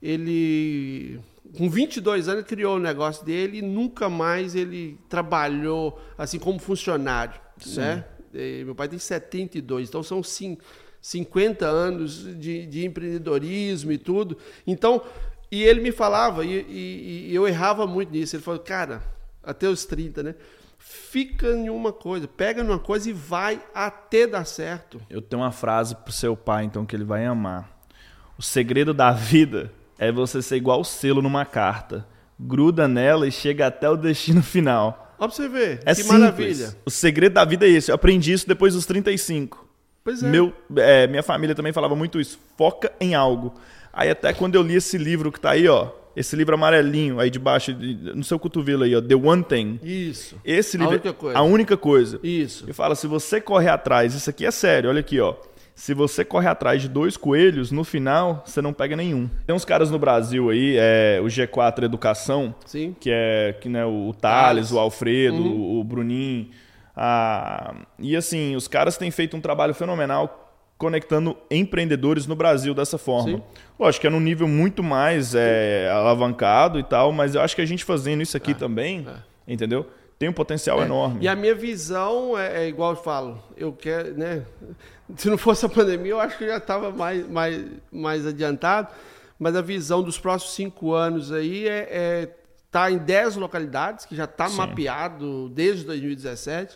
ele, com vinte e dois anos, criou o negócio dele e nunca mais ele trabalhou assim como funcionário, né? E meu pai tem setenta e dois, então são cinquenta anos de, de empreendedorismo e tudo. Então, e ele me falava, e, e, e eu errava muito nisso, ele falou, cara, até os trinta, né? Fica em uma coisa, pega numa coisa e vai até dar certo. Eu tenho uma frase pro seu pai, então, que ele vai amar. O segredo da vida é você ser igual o selo numa carta. Gruda nela e chega até o destino final. Ó pra você ver, É que simples. maravilha. O segredo da vida é esse. Eu aprendi isso depois dos trinta e cinco. Pois é. Meu, é, minha família também falava muito isso. Foca em algo. Aí até quando eu li esse livro que tá aí, ó. Esse livro amarelinho aí debaixo, no seu cotovelo aí, ó. The One Thing. Isso. Esse A livro, única coisa. A única coisa. Isso. E fala, se você correr atrás, isso aqui é sério, olha aqui, ó. Se você correr atrás de dois coelhos, no final, você não pega nenhum. Tem uns caras no Brasil aí, é, o G quatro Educação, Sim. que é que, né, o Thales, Thales. o Alfredo, Uhum. o, o Bruninho. Ah, e assim, os caras têm feito um trabalho fenomenal conectando empreendedores no Brasil dessa forma. Sim. Lógico que é num nível muito mais é, alavancado e tal, mas eu acho que a gente fazendo isso aqui também, entendeu? Tem um potencial É. enorme. E a minha visão é, é igual eu falo, eu quero, né? Se não fosse a pandemia, eu acho que eu já estava mais, mais, mais adiantado, mas a visão dos próximos cinco anos aí é, é tá em dez localidades, que já está mapeado desde dois mil e dezessete,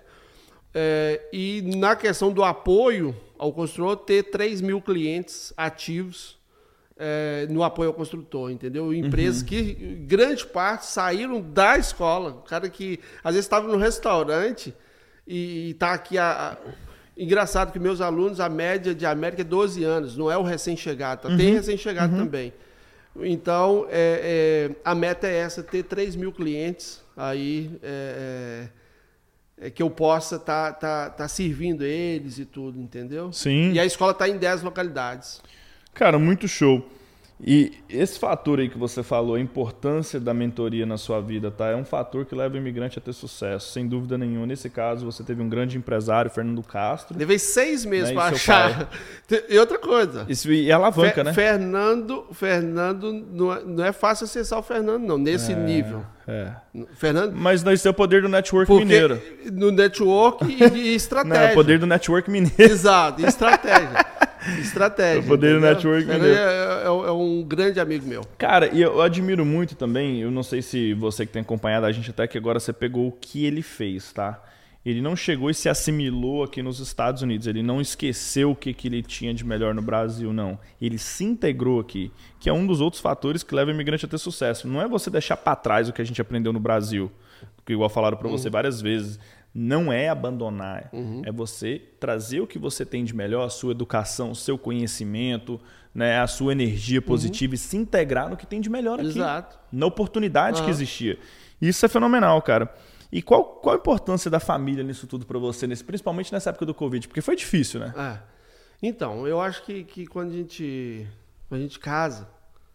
é, e na questão do apoio ao construtor, ter três mil clientes ativos é, no apoio ao construtor, entendeu? Empresas Uhum. que, grande parte, saíram da escola. O cara que, às vezes, estava no restaurante e está aqui... A, a, engraçado que meus alunos, a média de América é doze anos, não é o recém-chegado. Tá? Uhum. Tem recém-chegado Uhum. também. Então, é, é, a meta é essa, ter três mil clientes aí... É, é, que eu possa estar tá, tá, tá servindo eles e tudo, entendeu? Sim. E a escola está em dez localidades. Cara, muito show. E esse fator aí que você falou, a importância da mentoria na sua vida, tá? É um fator que leva o imigrante a ter sucesso, sem dúvida nenhuma. Nesse caso, você teve um grande empresário, Fernando Castro. Levei seis meses Né, para e seu achar. E outra coisa. Isso e alavanca, Fe- né? Fernando, Fernando não é, não é fácil acessar o Fernando, não, nesse nível. É. Fernando, Mas isso é o poder do network porque mineiro. no network e, e Não, é estratégia. o poder do network mineiro. Exato, e estratégia. Estratégia. O poder do entendeu? network Fernando mineiro. é, é- é um grande amigo meu. Cara, e eu admiro muito também, eu não sei se você que tem acompanhado a gente até que agora você pegou o que ele fez, tá? Ele não chegou e se assimilou aqui nos Estados Unidos, ele não esqueceu o que, que ele tinha de melhor no Brasil, não. Ele se integrou aqui, que é um dos outros fatores que leva o imigrante a ter sucesso. Não é você deixar para trás o que a gente aprendeu no Brasil, que igual falaram para você várias vezes. Não é abandonar, Uhum. é você trazer o que você tem de melhor, a sua educação, o seu conhecimento, né, a sua energia positiva e se integrar no que tem de melhor aqui. Exato. Na oportunidade que Aham. existia. Isso é fenomenal, cara. E qual, qual a importância da família nisso tudo para você, nesse, principalmente nessa época do Covid? Porque foi difícil, né? É. Então, eu acho que, que quando a gente, quando a gente casa,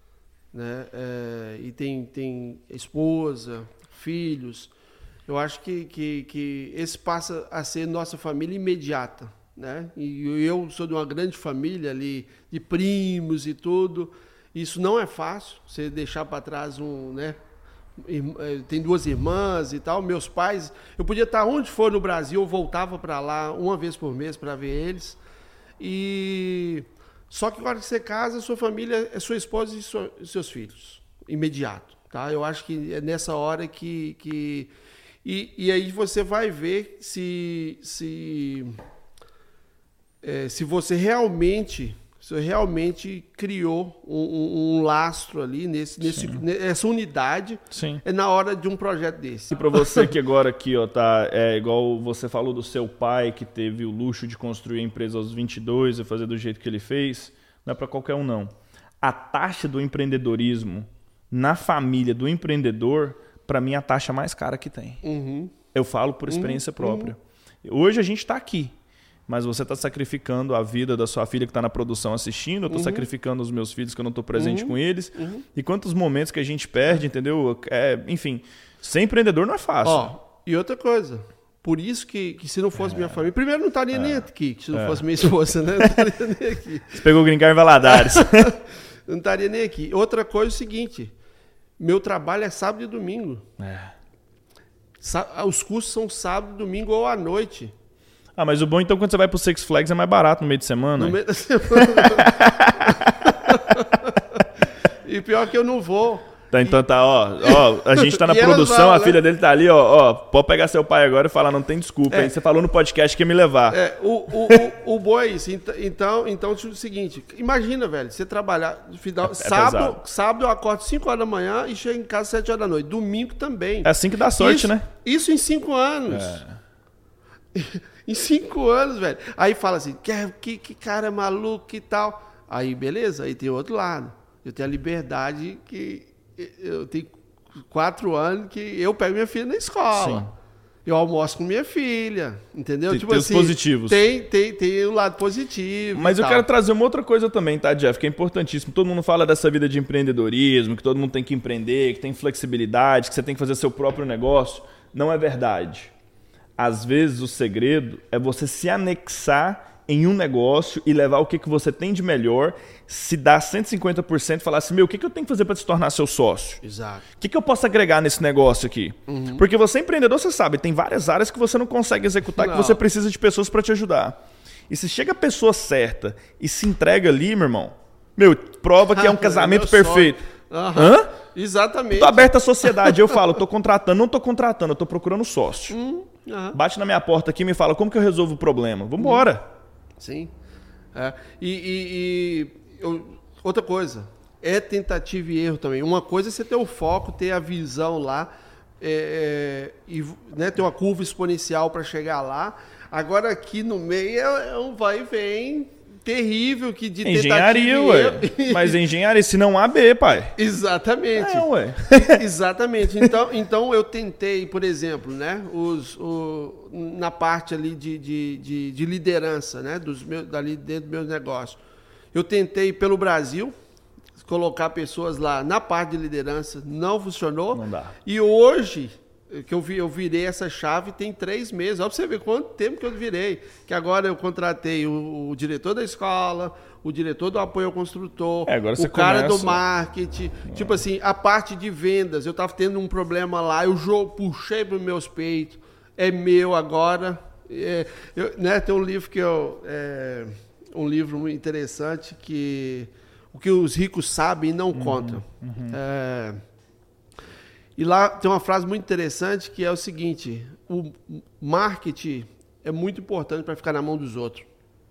né, é, e tem, tem esposa, filhos, eu acho que, que, que esse passa a ser nossa família imediata, né? E eu sou de uma grande família ali, de primos e tudo. Isso não é fácil, você deixar para trás um, né? Irm- eh, Tem duas irmãs e tal. Meus pais, eu podia estar onde for no Brasil, eu voltava para lá uma vez por mês para ver eles. E só que na hora que você casa, sua família é sua esposa e sua- e seus filhos, imediato, tá? Eu acho que é nessa hora que, que... E, e aí você vai ver se se é, se você realmente você realmente criou um, um- um lastro ali nesse, nesse nessa unidade. Sim. É na hora de um projeto desse. E para você que agora aqui, ó, tá, é igual você falou do seu pai que teve o luxo de construir a empresa aos vinte e dois e fazer do jeito que ele fez, não é para qualquer um não. A taxa do empreendedorismo na família do empreendedor para mim, a taxa mais cara que tem. Uhum. Eu falo por experiência uhum. própria. Hoje a gente está aqui, mas você está sacrificando a vida da sua filha que está na produção assistindo, eu estou uhum. sacrificando os meus filhos que eu não estou presente uhum. com eles. Uhum. E quantos momentos que a gente perde, entendeu? É, enfim, ser empreendedor não é fácil. Ó, e outra coisa... Por isso que, que se não fosse é. minha família... Primeiro, não estaria é. nem aqui, que se não é. fosse minha esposa, né? Não estaria nem aqui. Você pegou o Green Card em Valadares. Não estaria nem aqui. Outra coisa é o seguinte, meu trabalho é sábado e domingo. É. Os cursos são sábado, domingo ou à noite. Ah, mas o bom então quando você vai pro Six Flags é mais barato no meio de semana. No meio da semana. E pior que eu não vou. Tá, então tá, ó, ó, a gente tá na produção, falam, a né? filha dele tá ali, ó, ó, pode pegar seu pai agora e falar, não tem desculpa, é. hein? Você falou no podcast que ia me levar. É, o, o, o, o bom é isso, então, então, tipo, o seguinte, imagina, velho, você trabalhar, final, é, sábado, é sábado eu acordo cinco horas da manhã e chego em casa sete horas da noite, domingo também. É assim que dá sorte, isso, né? Isso em cinco anos. É. Em cinco anos, velho. Aí fala assim, que, que, que cara maluco e tal. Aí, beleza, aí tem outro lado. Eu tenho a liberdade que... Eu tenho quatro anos que eu pego minha filha na escola. Sim. Eu almoço com minha filha, entendeu? Tem, tipo tem assim, os positivos. Tem, tem, tem o lado positivo. Mas eu tal. quero trazer uma outra coisa também, tá, Jeff? Que é importantíssimo. Todo mundo fala dessa vida de empreendedorismo, que todo mundo tem que empreender, que tem flexibilidade, que você tem que fazer seu próprio negócio. Não é verdade. Às vezes o segredo é você se anexar em um negócio e levar o que, que você tem de melhor, se dar cento e cinquenta por cento e falar assim, meu, o que, que eu tenho que fazer para se tornar seu sócio? Exato. O que, que eu posso agregar nesse negócio aqui? Uhum. Porque você é empreendedor, você sabe, tem várias áreas que você não consegue executar, não. que você precisa de pessoas para te ajudar. E se chega a pessoa certa e se entrega ali, meu irmão, meu, prova que é um casamento perfeito. Uhum. Hã? Exatamente. Tô aberto à sociedade, eu falo, tô contratando, não tô contratando, eu tô procurando sócio. Uhum. Uhum. Bate na minha porta aqui e me fala, como que eu resolvo o problema? Vambora. Uhum. Sim. É. E, e, e eu, outra coisa, é tentativa e erro também. Uma coisa é você ter o foco, ter a visão lá, é, é, e né, ter uma curva exponencial para chegar lá. Agora aqui no meio é, é um vai e vem terrível que de engenharia, ué. Mas engenharia, se não A, B, pai. Exatamente. É, ué. Exatamente. Então, então eu tentei, por exemplo, né, os, o, na parte ali de, de, de, de liderança, né, dos meus, dali dentro do meu negócio. Eu tentei pelo Brasil colocar pessoas lá na parte de liderança, não funcionou. Não dá. E hoje que eu, vi, eu virei essa chave tem três meses. Olha pra você ver quanto tempo que eu virei. Que agora eu contratei o, o diretor da escola, o diretor do apoio ao construtor, é, agora você o cara começa... do marketing. É. Tipo assim, a parte de vendas. Eu tava tendo um problema lá, eu puxei para os meus peitos. É meu agora. É, eu, né, tem um livro que eu... É, um livro muito interessante que... O que os ricos sabem e não uhum, contam. Uhum. É... E lá tem uma frase muito interessante que é o seguinte, o marketing é muito importante para ficar na mão dos outros.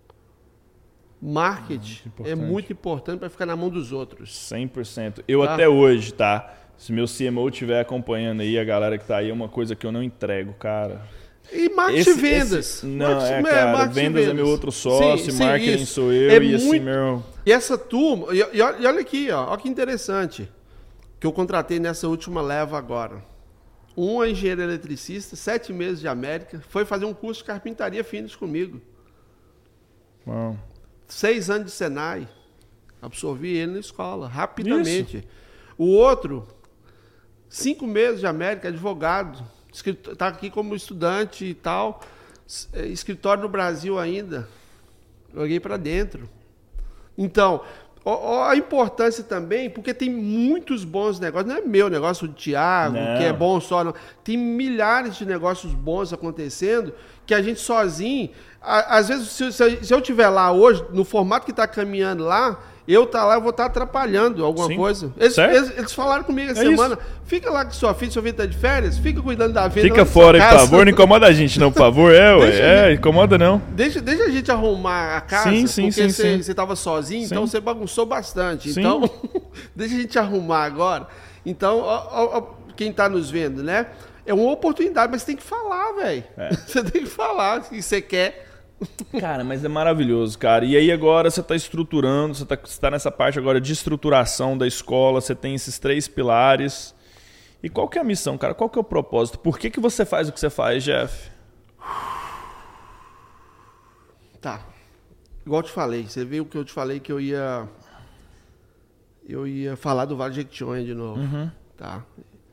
Marketing muito é muito importante para ficar na mão dos outros. cem por cento. Eu tá? até hoje, tá? Se meu C M O estiver acompanhando aí, a galera que tá aí, é uma coisa que eu não entrego, cara. E marketing esse, e vendas. Esse, não, marketing, é, cara, marketing vendas vendas. é meu outro sócio, sim, sim, marketing isso. sou eu é e muito... assim, meu... E essa turma, e, e olha aqui, ó, olha que interessante, que eu contratei nessa última leva agora. Um é engenheiro eletricista, sete meses de América, foi fazer um curso de carpintaria finish comigo. Uau. Seis anos de Senai. Absorvi ele na escola, rapidamente. Isso. O outro, cinco meses de América, advogado. Está aqui como estudante e tal. Escritório no Brasil ainda. Joguei para dentro. Então... A importância também, porque tem muitos bons negócios, não é meu negócio do Thiago, não. que é bom só, não. Tem milhares de negócios bons acontecendo, que a gente sozinho, a, às vezes, se, se eu estiver lá hoje, no formato que está caminhando lá, eu tá lá, eu vou estar tá atrapalhando alguma Sim. coisa. Eles, eles, eles falaram comigo essa é semana, isso. fica lá com sua filha, sua filha está de férias, fica cuidando da vida. Fica fora, por favor, não incomoda a gente não, por favor, é, ué, é, gente, incomoda não. Deixa, deixa a gente arrumar a casa, sim, sim, porque sim, você estava sozinho, sim. então você bagunçou bastante. Sim. Então, deixa a gente arrumar agora. Então, ó, ó, ó, quem está nos vendo, né? É uma oportunidade, mas você tem que falar, velho. É. Você tem que falar se você quer. Cara, mas é maravilhoso, cara. E aí agora você está estruturando, você está tá nessa parte agora de estruturação da escola, você tem esses três pilares. E qual que é a missão, cara? Qual que é o propósito? Por que, que você faz o que você faz, Jeff? Tá. Igual eu te falei, você viu que eu te falei que eu ia... Eu ia falar do Vale de Jequitinhonha de novo. Uhum. Tá.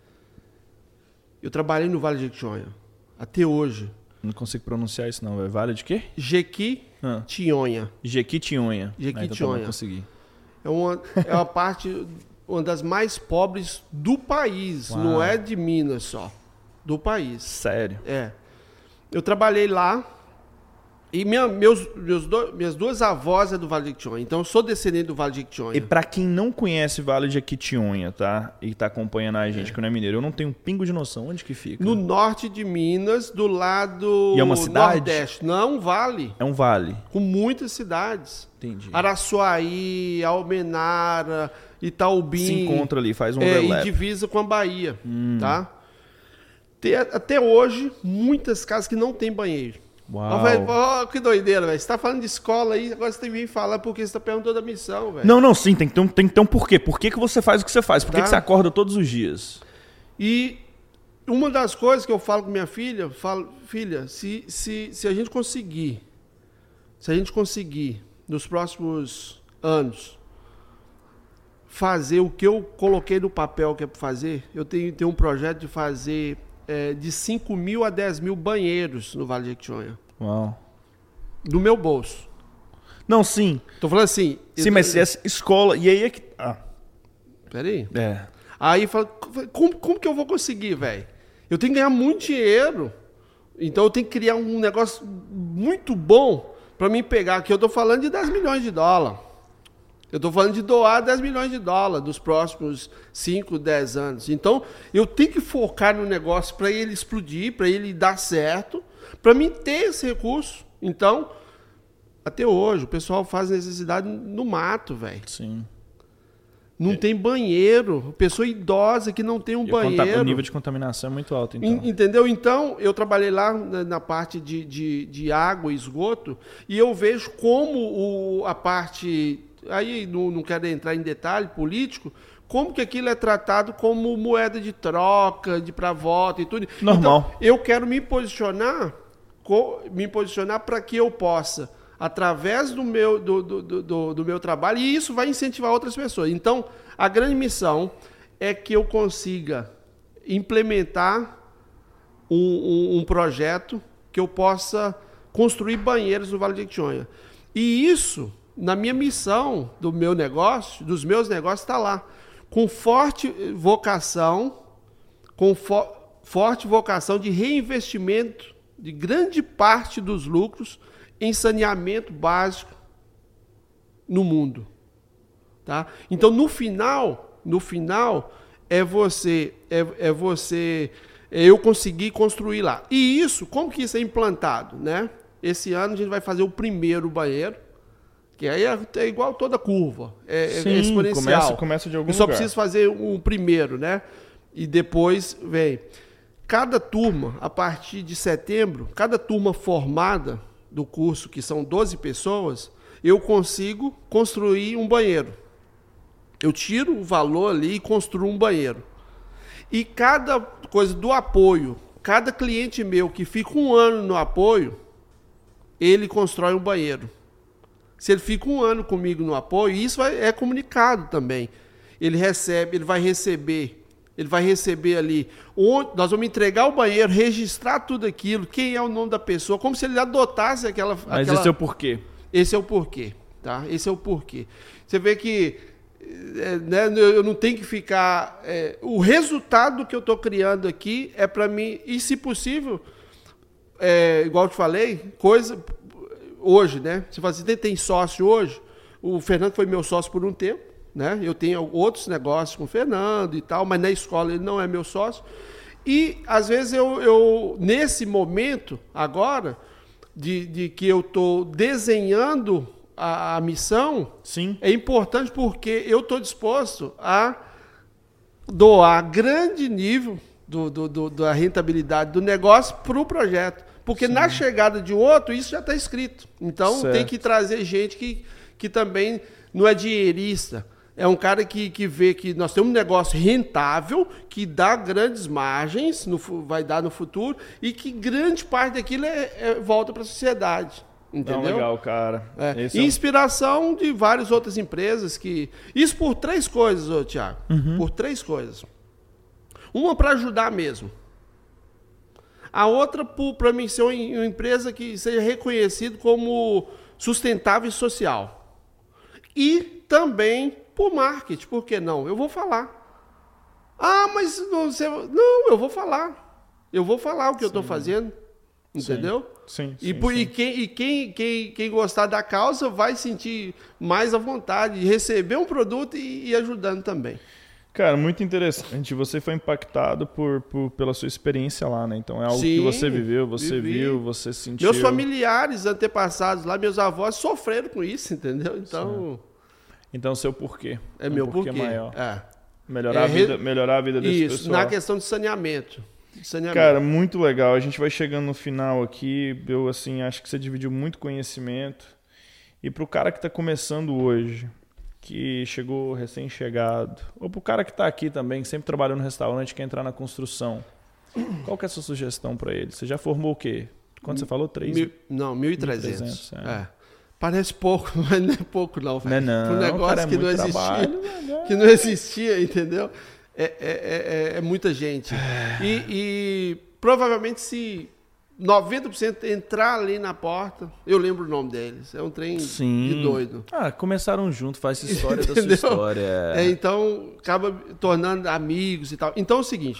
Eu trabalhei no Vale de Jequitinhonha até hoje. Não consigo pronunciar isso não, velho. Vale de quê? Jequitinhonha. Ah. Jequitinhonha. Jequitinhonha. Ah, então tá, consegui. É uma, é uma parte, uma das mais pobres do país. Uau. Não é de Minas só. Do país. Sério? É. Eu trabalhei lá e minha, meus, meus do, minhas duas avós é do Vale de Jequitinhonha. Então eu sou descendente do Vale de Jequitinhonha. E pra quem não conhece Vale de Jequitinhonha, tá? E tá acompanhando a gente, é. que não é mineiro, eu não tenho um pingo de noção. Onde que fica? No norte de Minas, do lado e é uma cidade? nordeste. Não, é um vale. É um vale. Com muitas cidades. Entendi. Araçuaí, Almenara, Itaubim. Se encontra ali, faz um é, overlap. E divisa com a Bahia, hum. tá? Tem, até hoje, muitas casas que não tem banheiro. Uau. Oh, véio, oh, que doideira, velho. Você tá falando de escola aí, agora você tem que vir falar porque você tá perguntando da missão, velho. Não, não, sim, tem que, ter um, tem que ter um porquê. Por que, que você faz o que você faz? Por que, tá? que você acorda todos os dias? E uma das coisas que eu falo com minha filha, eu falo, filha, se, se, se a gente conseguir, se a gente conseguir, nos próximos anos, fazer o que eu coloquei no papel que é para fazer, eu tenho, tenho um projeto de fazer é, de cinco mil a dez mil banheiros no Vale de Jequitinhonha. Uau. Do meu bolso. Não, sim. Tô falando assim... Sim, eu, mas se essa escola... E aí é que... Ah. Peraí. É. Aí fala, como, como que eu vou conseguir, velho? Eu tenho que ganhar muito dinheiro. Então eu tenho que criar um negócio muito bom para mim pegar. Aqui eu tô falando de dez milhões de dólares. Eu tô falando de doar dez milhões de dólares dos próximos cinco, dez anos. Então eu tenho que focar no negócio para ele explodir, para ele dar certo, para mim ter esse recurso. Então, até hoje, o pessoal faz necessidade no mato, velho. Sim. Não é. tem banheiro. Pessoa idosa que não tem um e banheiro. O nível de contaminação é muito alto, então. Entendeu? Então, eu trabalhei lá na, na parte de, de, de água e esgoto e eu vejo como o, a parte... Aí, não, não quero entrar em detalhe político, como que aquilo é tratado como moeda de troca, de para voto e tudo. Normal. Então, eu quero me posicionar, me posicionar para que eu possa... através do meu, do, do, do, do meu trabalho, e isso vai incentivar outras pessoas. Então, a grande missão é que eu consiga implementar um, um, um projeto que eu possa construir banheiros no Vale de Jequitinhonha. E isso, na minha missão do meu negócio, dos meus negócios, está lá. Com forte vocação, com fo- forte vocação de reinvestimento de grande parte dos lucros em saneamento básico no mundo, tá? Então, no final, no final é você, é, é você, é eu conseguir construir lá. E isso, como que isso é implantado, né? Esse ano a gente vai fazer o primeiro banheiro, que aí é, é igual toda curva, é, Sim, é exponencial. Começa, começa de algum eu só lugar. preciso fazer o primeiro, né? E depois vem. Cada turma, a partir de setembro, cada turma formada do curso, que são doze pessoas, eu consigo construir um banheiro. Eu tiro o valor ali e construo um banheiro. E cada coisa do apoio, cada cliente meu que fica um ano no apoio, ele constrói um banheiro. Se ele fica um ano comigo no apoio, isso é comunicado também. Ele recebe, ele vai receber... Ele vai receber ali, onde nós vamos entregar o banheiro, registrar tudo aquilo, quem é o nome da pessoa, como se ele adotasse aquela... Mas aquela... esse é o porquê. Esse é o porquê, tá? Esse é o porquê. Você vê que é, né, eu não tenho que ficar... É, o resultado que eu estou criando aqui é para mim, e se possível, é, igual eu te falei, coisa... Hoje, né? Você fala assim, tem, tem sócio hoje? O Fernando foi meu sócio por um tempo. Né? Eu tenho outros negócios com o Fernando e tal, mas na escola ele não é meu sócio. E, às vezes, eu, eu nesse momento, agora, de, de que eu estou desenhando a, a missão, Sim. é importante porque eu estou disposto a doar grande nível do, do, do, da rentabilidade do negócio para o projeto. Porque Sim. na chegada de outro, isso já está escrito. Então, certo. Tem que trazer gente que, que também não é dinheirista. É um cara que, que vê que nós temos um negócio rentável, que dá grandes margens, no, vai dar no futuro, e que grande parte daquilo é, é, volta para a sociedade. Entendeu? Não, legal, cara. É. Esse é um- Inspiração de várias outras empresas que... Isso por três coisas, ô, Thiago. Uhum. Por três coisas. Uma para ajudar mesmo. A outra para mim ser uma, uma empresa que seja reconhecida como sustentável e social. E também por marketing. Por que não? Eu vou falar. Ah, mas você... Não, eu vou falar. Eu vou falar o que eu estou fazendo. Entendeu? Sim, sim, E, por- sim. e, quem, e quem, quem, quem gostar da causa vai sentir mais à vontade de receber um produto e, e ajudando também. Cara, muito interessante. Você foi impactado por, por- pela sua experiência lá, né? Então é algo que Sim, você viveu, você vivi. viu, você sentiu. Meus familiares antepassados lá, meus avós, sofreram com isso, entendeu? Então, Então, seu porquê. é Um meu porquê porquê. maior. É. Melhorar, É, a re- vida, melhorar a vida desse Isso, pessoal. na questão de saneamento. De saneamento. Cara, muito legal. A gente vai chegando no final aqui. Eu, assim, acho que você dividiu muito conhecimento. E pro cara que tá começando hoje, que chegou recém-chegado, ou pro cara que tá aqui também, que sempre trabalhou no restaurante, quer entrar na construção, qual que é a sua sugestão para ele? Você já formou o quê? Quando você falou? Três? Mil, não, mil e trezentos. mil e trezentos, é. É. Parece pouco, mas não é pouco não, velho. Não é não, Um negócio cara, é que não muito existia. trabalho, velho. Que não existia, entendeu? É, é, é, é- é muita gente. E, e provavelmente se noventa por cento entrar ali na porta, eu lembro o nome deles. É um trem Sim. de doido. Ah, começaram junto, faz história da sua Entendeu? história. É, então, acaba tornando amigos e tal. Então é o seguinte,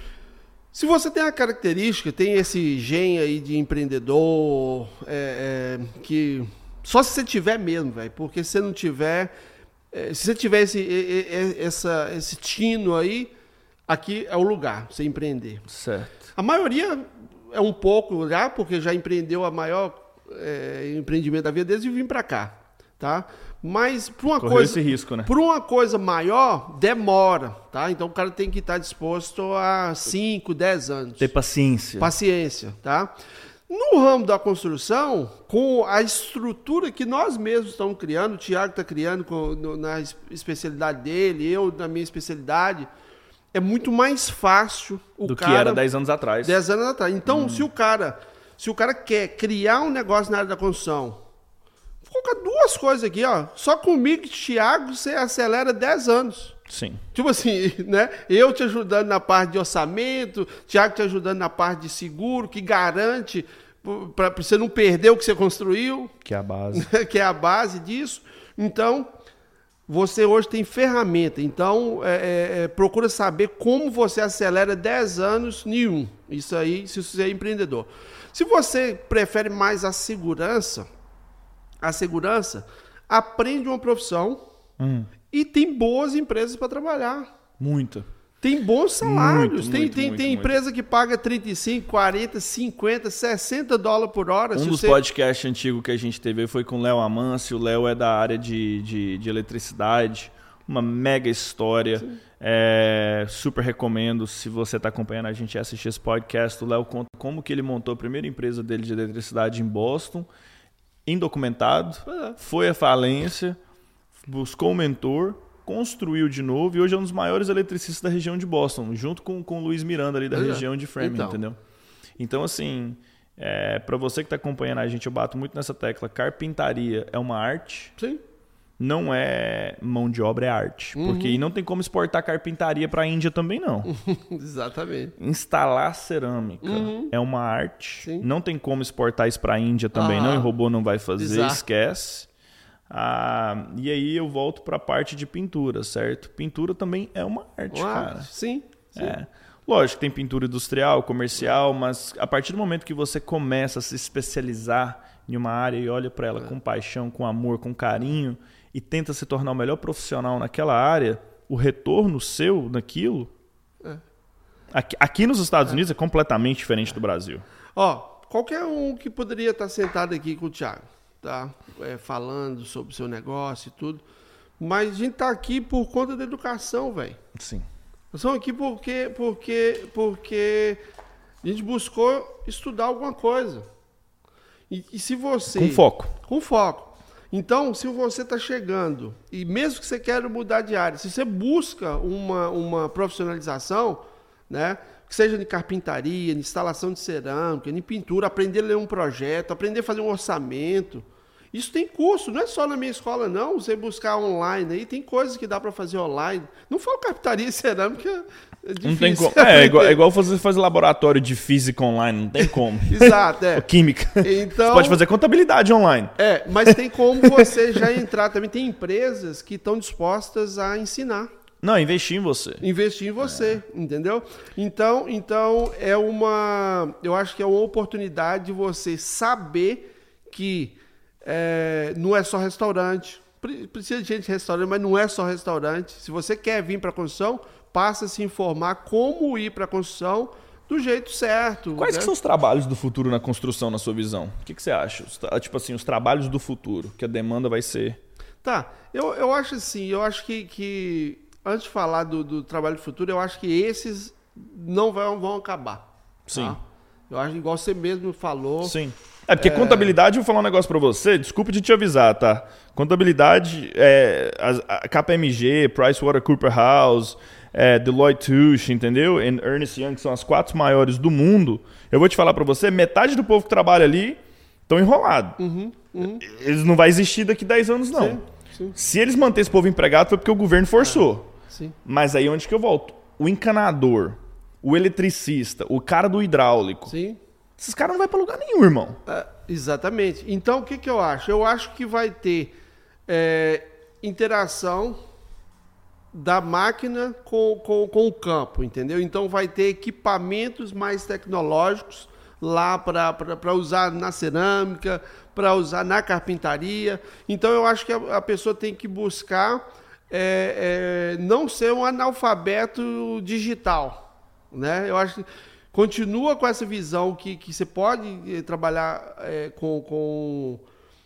se você tem a característica, tem esse gen aí de empreendedor, é, é, que só se você tiver mesmo, velho, porque se você não tiver, é, se você tiver esse, e- e- essa, esse tino aí, aqui é o lugar pra você empreender. Certo. A maioria é um pouco já, porque já empreendeu a maior é, empreendimento da vida deles e vim para cá, tá? Mas por uma Correu coisa, esse risco, né? por uma coisa maior, demora, tá? Então o cara tem que estar disposto a cinco, dez anos. Ter paciência. Paciência, tá? No ramo da construção, com a estrutura que nós mesmos estamos criando, o Thiago está criando com- no- na es- especialidade dele, eu na minha especialidade, é muito mais fácil o Do que cara... era dez anos atrás. dez anos atrás. Então, se o cara, se o cara quer criar um negócio na área da construção, vou colocar duas coisas aqui, ó. Só comigo e Thiago você acelera dez anos. Sim. Tipo assim, né? Eu te ajudando na parte de orçamento, Thiago te ajudando na parte de seguro, que garante para você não perder o que você construiu, Que é a base. que é a base disso. Então, você hoje tem ferramenta. Então, é, é, é, procura saber como você acelera dez anos em um. Isso aí, se você é empreendedor. Se você prefere mais a segurança, a segurança, aprende uma profissão Hum, e tem boas empresas para trabalhar. muita. Tem bons salários. Muito, tem muito, tem, muito, tem muito. empresa que paga trinta e cinco, quarenta, cinquenta, sessenta dólares por hora. Um Se dos você- podcasts antigos que a gente teve foi com o Léo Amâncio. O Léo é da área de, de, de eletricidade. Uma mega história. É, super recomendo, se você está acompanhando a gente, assistir esse podcast. O Léo conta como que ele montou a primeira empresa dele de eletricidade em Boston, indocumentado, É. foi à falência, buscou um mentor, construiu de novo e hoje é um dos maiores eletricistas da região de Boston, junto com, com o Luiz Miranda ali da Pois é. região de Framingham, Então. entendeu? Então, assim, é, para você que está acompanhando a gente, eu bato muito nessa tecla. Carpintaria é uma arte, Sim. não é mão de obra, é arte. Uhum. Porque e não tem como exportar carpintaria para a Índia também, não. Exatamente. Instalar cerâmica Uhum. é uma arte. Sim. Não tem como exportar isso para a Índia também, Aham. não. E robô não vai fazer, Exato. esquece. Ah, e aí eu volto para a parte de pintura, certo? Pintura também é uma arte, Uma cara. arte. Sim. sim. É. Lógico, tem pintura industrial, comercial, mas a partir do momento que você começa a se especializar em uma área e olha para ela com paixão, com amor, com carinho e tenta se tornar o melhor profissional naquela área, o retorno seu naquilo... É. Aqui, aqui nos Estados Unidos é completamente diferente do Brasil. Ó, qualquer um que poderia estar sentado aqui com o Thiago, tá? É, falando sobre o seu negócio e tudo. Mas a gente tá aqui por conta da educação, velho. Sim. Nós estamos aqui porque, porque, porque a gente buscou estudar alguma coisa. E, e se você... Com foco. Com foco. Então, se você está chegando, e mesmo que você queira mudar de área, se você busca uma, uma profissionalização, né, que seja de carpintaria, de instalação de cerâmica, de pintura, aprender a ler um projeto, aprender a fazer um orçamento, isso tem curso, não é só na minha escola, não. Você buscar online aí, tem coisas que dá para fazer online. Não falo carpintaria e cerâmica, é difícil. Não tem como. É, é igual, é igual você fazer laboratório de física online, não tem como. Exato, é. Ou química. Então, você pode fazer contabilidade online. É, mas tem como você já entrar também. Tem empresas que estão dispostas a ensinar. Não, investir em você. Investir em você, é. entendeu? Então, então, é uma... Eu acho que é uma oportunidade de você saber que é, não é só restaurante. Precisa de gente de restaurante, mas não é só restaurante. Se você quer vir para a construção, passa a se informar como ir para a construção do jeito certo. Quais né? que são os trabalhos do futuro na construção, na sua visão? O que, que você acha? Os, tipo assim, os trabalhos do futuro, que a demanda vai ser... Tá, eu, eu acho assim, eu acho que... que antes de falar do, do trabalho do futuro, eu acho que esses não vão, vão acabar. Sim. Tá? Eu acho igual você mesmo falou. Sim. É porque é... contabilidade, eu vou falar um negócio pra você, desculpa de te avisar, tá? Contabilidade, é, a, a K P M G, PricewaterhouseCoopers, é, Deloitte Touche, entendeu? E Ernst Young, que são as quatro maiores do mundo. Eu vou te falar pra você, metade do povo que trabalha ali estão enrolados. Uhum, uhum. Eles não vão existir daqui dez anos, não. Sim, sim. Se eles manterem esse povo empregado, foi porque o governo forçou. Ah, sim. Mas aí onde que eu volto? O encanador, o eletricista, o cara do hidráulico. Sim. Esses caras não vão para lugar nenhum, irmão. É, exatamente. Então, o que, que eu acho? Eu acho que vai ter é, interação da máquina com, com, com o campo, entendeu? Então, vai ter equipamentos mais tecnológicos lá para usar na cerâmica, para usar na carpintaria. Então, eu acho que a, a pessoa tem que buscar é, é, não ser um analfabeto digital, né? Eu acho que continua com essa visão que, que você pode trabalhar é, com, com,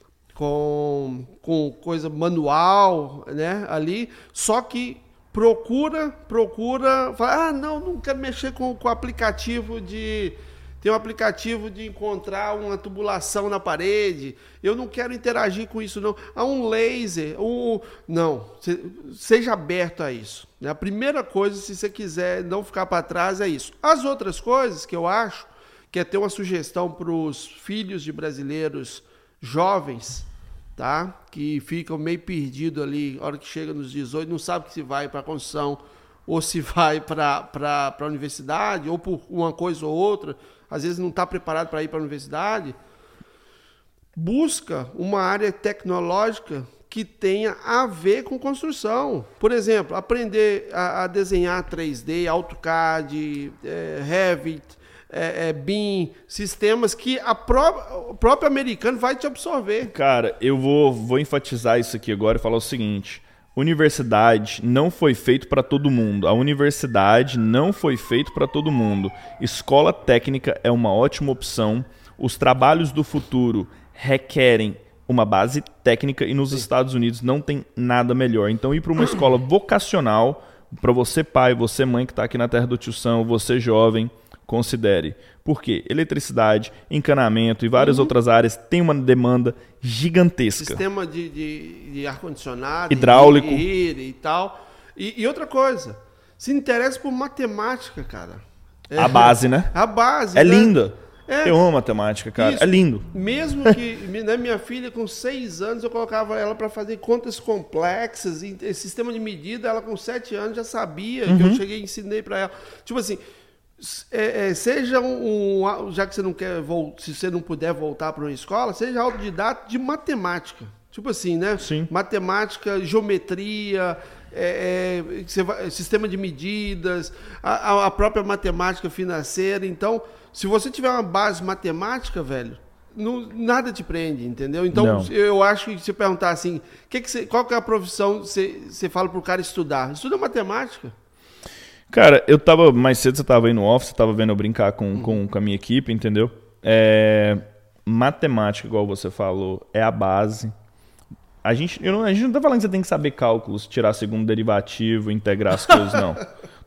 com, com coisa manual, né, ali, só que procura, procura, fala, ah, não, não quero mexer com o aplicativo de... Tem um aplicativo de encontrar uma tubulação na parede. Eu não quero interagir com isso, não. Há um laser. Um... Não. Seja aberto a isso. A primeira coisa, se você quiser não ficar para trás, é isso. As outras coisas que eu acho, que é ter uma sugestão para os filhos de brasileiros jovens, tá? Que ficam meio perdidos ali, a hora que chega nos dezoito, não sabe se vai para a construção ou se vai para a universidade, ou por uma coisa ou outra, às vezes não está preparado para ir para a universidade, busca uma área tecnológica que tenha a ver com construção. Por exemplo, aprender a, a desenhar três D, AutoCAD, é, Revit, é, é, B I M, sistemas que a pró- o próprio americano vai te absorver. Cara, eu vou, vou enfatizar isso aqui agora e falar o seguinte... Universidade não foi feito para todo mundo. A universidade não foi feito para todo mundo. Escola técnica é uma ótima opção. Os trabalhos do futuro requerem uma base técnica e nos Sim. Estados Unidos não tem nada melhor. Então ir para uma escola vocacional, para você pai, você mãe que está aqui na terra do Tio Sam, você jovem, considere. Por quê? Eletricidade, encanamento e várias uhum. outras áreas têm uma demanda gigantesca. Sistema de, de, de ar-condicionado, hidráulico e, e tal. E, e outra coisa, se interessa por matemática, cara. É, a base, né? A base. É né? linda. É. Eu amo matemática, cara. Isso. É lindo. Mesmo que né, minha filha, com seis anos, eu colocava ela para fazer contas complexas, e, e sistema de medida, ela com sete anos já sabia, uhum. que eu cheguei e ensinei para ela. Tipo assim, é, é, seja um, um... Já que você não quer, se você não puder voltar para uma escola, seja autodidata de matemática. Tipo assim, né? Sim. Matemática, geometria... É, é, você vai, sistema de medidas, a, a própria matemática financeira. Então, se você tiver uma base matemática, velho, não, nada te prende, entendeu? Então, não. eu acho que se perguntar assim, que que você, qual que é a profissão que você, você fala pro cara estudar? Estuda matemática. Cara, eu tava, mais cedo você tava aí no office, você tava vendo eu brincar com, uhum. com, com a minha equipe, entendeu? É, matemática, igual você falou, é a base. A gente, eu não, a gente não tá falando que você tem que saber cálculos, tirar segundo derivativo, integrar as coisas, não.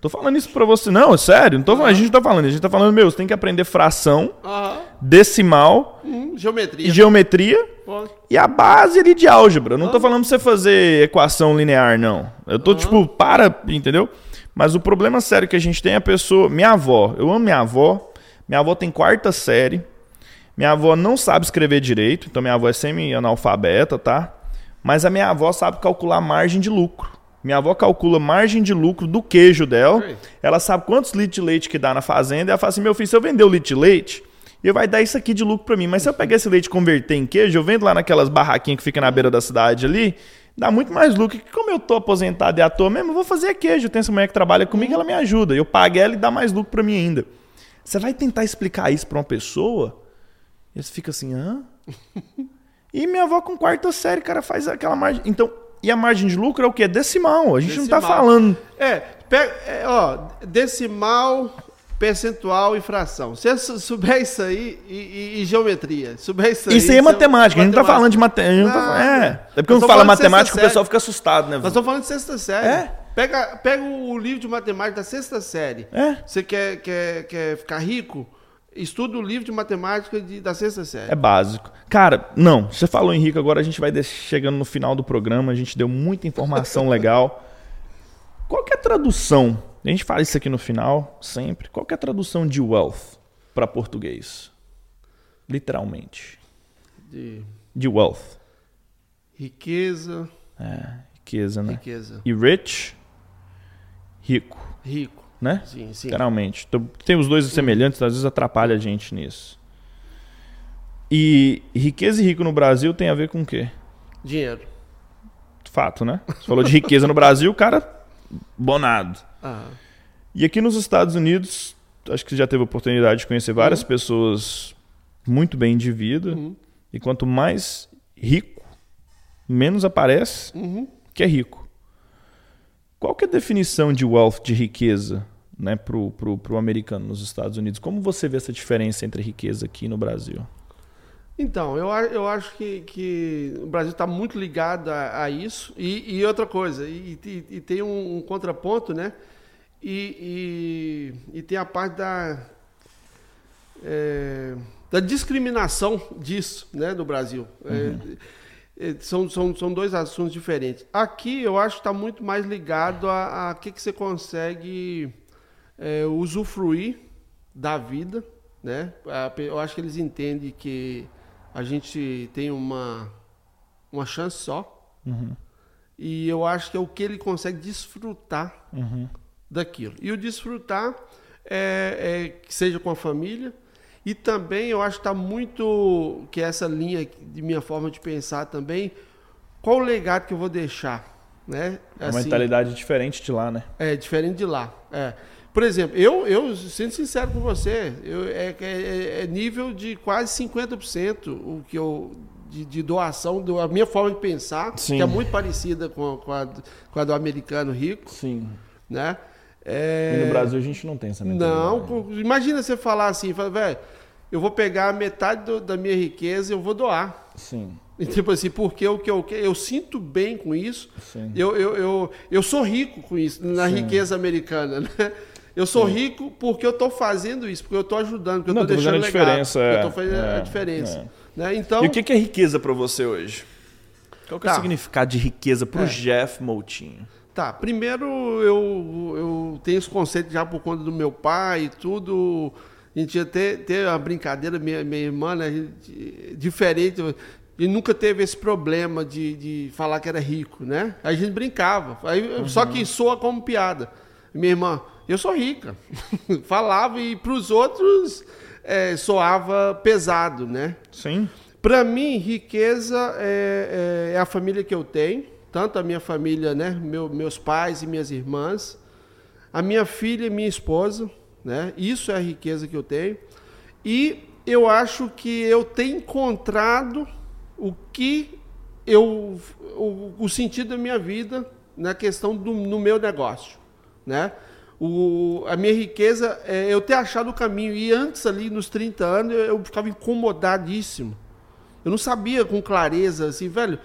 Tô falando isso pra você. Não, é sério, não tô falando, Uhum. a gente não tá falando. A gente tá falando, meu, você tem que aprender fração, Aham. decimal, Hum, geometria. e geometria Pô, e a base ali de álgebra. Não tô Ah. falando pra você fazer equação linear, não. Eu tô, Ah. tipo, para, entendeu? Mas o problema sério que a gente tem é a pessoa... Minha avó, eu amo minha avó. Minha avó tem quarta série. Minha avó não sabe escrever direito, então minha avó é semi-analfabeta, tá? Mas a minha avó sabe calcular margem de lucro. Minha avó calcula margem de lucro do queijo dela. Oi. Ela sabe quantos litros de leite que dá na fazenda. E ela fala assim, meu filho, se eu vender o litro de leite, ele vai dar isso aqui de lucro pra mim. Mas se eu pegar esse leite e converter em queijo, eu vendo lá naquelas barraquinhas que fica na beira da cidade ali, dá muito mais lucro. E como eu tô aposentado e à toa mesmo, eu vou fazer queijo. Tem essa mulher que trabalha comigo, ela me ajuda. Eu pago ela e dá mais lucro pra mim ainda. Você vai tentar explicar isso pra uma pessoa, e você fica assim, hã? E minha avó com quarta série, cara, faz aquela margem. Então, e a margem de lucro é o quê? Decimal. A gente não tá Decimal. falando. É, pega, é, ó, decimal, percentual e fração. Se você souber isso aí, e, e- e geometria, souber isso aí... Isso aí é você- matemática. A gente não tá falando de matemática. Não, É. É porque nós quando estamos fala falando de matemática, o sexta pessoal série. fica assustado, né? Nós estamos falando de sexta série. É? Pega, pega o livro de matemática da sexta série. É. Você quer, quer, quer ficar rico? Estuda o livro de matemática de- da sexta série. É básico. Cara, não. Você falou, Henrique, agora a gente vai des- chegando no final do programa. A gente deu muita informação legal. Qual que é a tradução? A gente fala isso aqui no final, sempre. Qual que é a tradução de wealth para português? Literalmente. De De wealth. riqueza, É, riqueza, né? riqueza. E rich, rico, Rico. né? Sim, sim. Literalmente. Então, tem os dois semelhantes, às vezes atrapalha a gente nisso. E riqueza e rico no Brasil tem a ver com o quê? Dinheiro. Fato, né? Você falou de riqueza no Brasil, o cara bonado. Ah, E aqui nos Estados Unidos, acho que você já teve a oportunidade de conhecer várias Uhum. pessoas muito bem de vida. Uhum. E quanto mais rico, menos aparece uhum. que é rico. Qual que é a definição de wealth, de riqueza, né, pro, pro, pro americano nos Estados Unidos? Como você vê essa diferença entre riqueza aqui no Brasil? Então, eu, a- eu acho que, que o Brasil está muito ligado a, a isso. E, e outra coisa, e, e- e tem um, um contraponto, né? E, e- e tem a parte da, é, da discriminação disso, né, no Brasil. É, é, são, são, são dois assuntos diferentes. Aqui eu acho que está muito mais ligado a, a que, que você consegue é, usufruir da vida, né? A pe- Eu acho que eles entendem que a gente tem uma, uma chance só. E eu acho que é o que ele consegue desfrutar daquilo. E o desfrutar é, é que seja com a família. E também eu acho que está muito, que é essa linha de minha forma de pensar também, qual o legado que eu vou deixar, né? É uma Assim, mentalidade diferente de lá, né? é, diferente de lá. É. Por exemplo, eu, eu sendo sincero com você, eu, é, é, é nível de quase cinquenta por cento o que eu, de, de doação, do, a minha forma de pensar, Sim. que é muito parecida com, a- com, a, com a do americano rico, Sim. né? É, E no Brasil a gente não tem essa mentalidade. não, co- imagina você falar assim, fala, velho, eu vou pegar metade do- da minha riqueza e eu vou doar. Sim, E, tipo assim, porque o que eu, eu sinto bem com isso, sim. eu, eu, eu, eu sou rico com isso, na Sim. riqueza americana, né? Eu sou rico porque eu estou fazendo isso, porque eu estou ajudando, porque eu Não, estou tô deixando fazendo a legado, diferença, porque eu é, estou fazendo é, a diferença. é. Né? Então, E o que que é riqueza pra você hoje? Qual que é o Tá. significado de riqueza pro É. Jeff Moutinho? tá, primeiro eu, eu tenho esse conceito já por conta do meu pai e tudo. A gente ia ter, ter uma brincadeira, minha, minha irmã, né, a gente- diferente. E nunca teve esse problema de, de falar que era rico, né? Aí a gente brincava. Aí, Só que soa como piada. Minha irmã, eu sou rica. Falava e para os outros é, soava pesado, né? Sim. Para mim, riqueza é, é- é a família que eu tenho, tanto a minha família, né, meu- meus pais e minhas irmãs, a minha filha e minha esposa, né? Isso é a riqueza que eu tenho. E eu acho que eu tenho encontrado o que eu o, o sentido da minha vida na questão do no meu negócio, né? O, a minha riqueza é eu ter achado o caminho. E antes ali nos trinta anos eu, eu ficava incomodadíssimo. Eu não sabia com clareza assim, velho,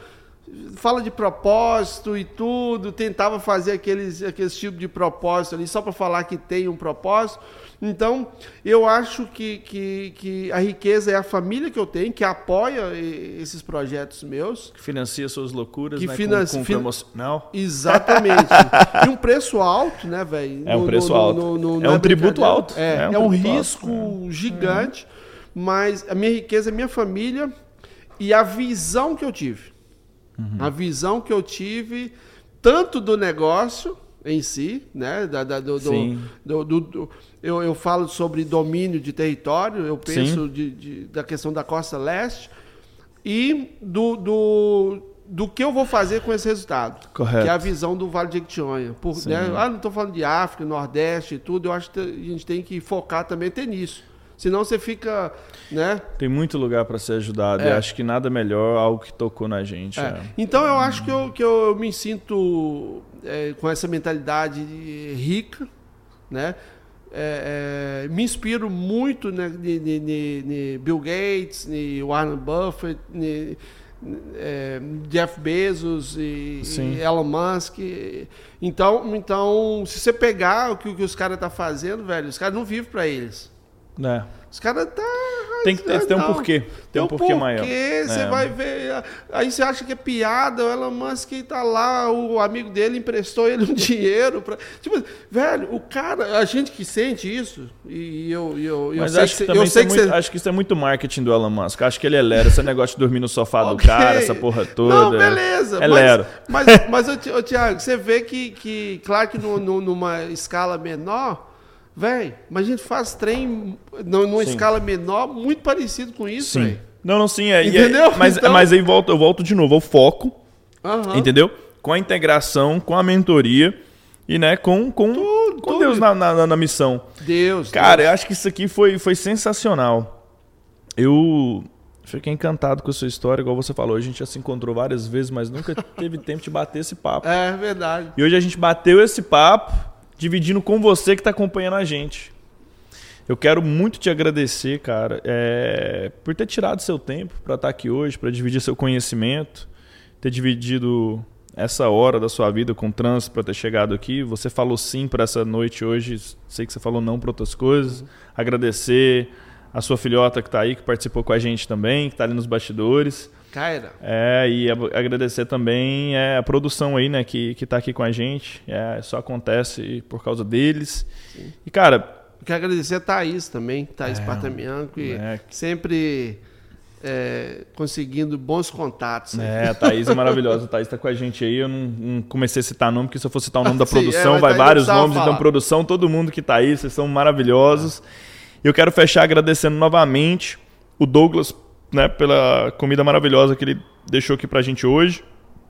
fala de propósito e tudo, tentava fazer aqueles, aqueles tipos de propósito ali, só para falar que tem um propósito. Então, eu acho que, que, que a riqueza é a família que eu tenho, que apoia esses projetos meus. Que financia suas loucuras, que né? Financia, com, com fin... emocional. Exatamente. E um preço alto, né, velho? É um preço no, alto. No, no, no, é um tributo alto. É, é um, é um risco alto, gigante, é. Mas a minha riqueza é minha família e a visão que eu tive. Uhum. A visão que eu tive, tanto do negócio em si, né? Da, da, do, do, do, do, do, eu, eu falo sobre domínio de território, eu penso de, de, da questão da Costa Leste e do, do, do que eu vou fazer com esse resultado. Correto. Que é a visão do Vale de Jequitinhonha. Por, né? Ah, não estou falando de África, Nordeste e tudo, eu acho que a gente tem que focar também até nisso. Senão você fica, né? Tem muito lugar para ser ajudado. É. E acho que nada melhor, algo que tocou na gente. É. É. Então eu acho que eu, que eu me sinto é, com essa mentalidade rica, né? É, é, me inspiro muito né, em Bill Gates, em Warren Buffett, em é, Jeff Bezos e, e Elon Musk. Então, então, se você pegar o que, o que os caras estão tá fazendo, velho, os caras não vivem para eles. É. Os caras tá. Tem que ter, tem um porquê. Tem, tem um porquê, porquê maior. Você é. vai ver. Aí você acha que é piada, o Elon Musk tá lá, o amigo dele emprestou ele um dinheiro. Pra... Tipo, velho, o cara, a gente que sente isso, e eu, eu, eu Mas sei acho que, que, também eu sei que você... muito, acho que isso é muito marketing do Elon Musk. Acho que ele é lero. Esse negócio de dormir no sofá do okay. cara, essa porra toda. Não, beleza. É mas, lero. Mas, mas, mas ô, Thiago, você vê que, que claro que no, no, numa escala menor. Velho, mas a gente faz trem numa sim. escala menor, muito parecido com isso, velho. Não, não, sim. É, entendeu? É, mas, então... mas aí volto, eu volto de novo ao foco, uhum. entendeu? Com a integração, com a mentoria e né, com, com, tudo, com tudo. Deus na, na, na missão. Deus. Cara, Deus. eu acho que isso aqui foi, foi sensacional. Eu fiquei encantado com a sua história, igual você falou. A gente já se encontrou várias vezes, mas nunca teve tempo de bater esse papo. É verdade. E hoje a gente bateu esse papo, dividindo com você que está acompanhando a gente. Eu quero muito te agradecer, cara, é, por ter tirado seu tempo para estar aqui hoje, para dividir seu conhecimento, ter dividido essa hora da sua vida com o trânsito para ter chegado aqui. Você falou sim para essa noite hoje, sei que você falou não para outras coisas. Uhum. Agradecer a sua filhota que está aí, que participou com a gente também, que está ali nos bastidores. Caira. É, e agradecer também é, a produção aí, né, que, que tá aqui com a gente. É, só acontece por causa deles. Sim. E, cara... Quero agradecer a Thaís também, Thaís é, Partamianco, e é. sempre é, conseguindo bons contatos. É, a Thaís é maravilhosa. A Thaís tá com a gente aí. Eu não, não comecei a citar nome, porque se eu for citar o nome da produção, Sim, é, vai vários nomes. Falar. Então, produção, todo mundo que tá aí, vocês são maravilhosos. É. Eu quero fechar agradecendo novamente o Douglas, né, pela comida maravilhosa que ele deixou aqui pra gente hoje.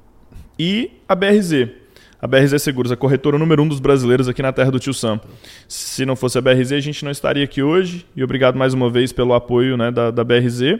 E a B R Z. A B R Z Seguros, a corretora número um dos brasileiros aqui na terra do Tio Sam. Se não fosse a B R Z, a gente não estaria aqui hoje. E obrigado mais uma vez pelo apoio, né, da, da B R Z.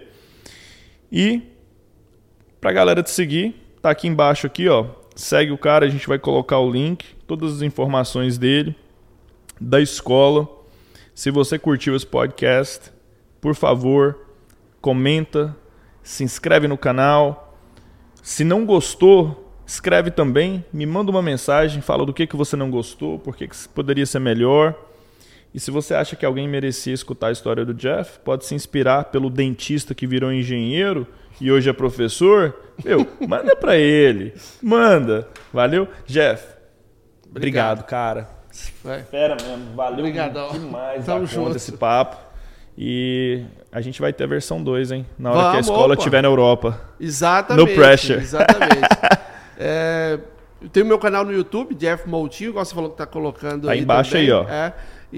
E pra galera te seguir, tá aqui embaixo aqui, ó. Segue o cara, a gente vai colocar o link, todas as informações dele, da escola. Se você curtiu esse podcast, por favor, comenta, se inscreve no canal. Se não gostou, escreve também, me manda uma mensagem, fala do que, que você não gostou, por que, que poderia ser melhor. E se você acha que alguém merecia escutar a história do Jeff, pode se inspirar pelo dentista que virou engenheiro e hoje é professor, meu, manda pra ele, manda. Valeu? Jeff, obrigado, obrigado cara. Vai. Fera mesmo, valeu Obrigadão. demais Tamo junto esse papo. E a gente vai ter a versão dois, hein? Na hora Vamos, que a escola opa. estiver na Europa. Exatamente. No pressure. Exatamente. é, eu tenho meu canal no YouTube, Jeff Moutinho, igual você falou que tá colocando tá aí embaixo também. aí, ó. É,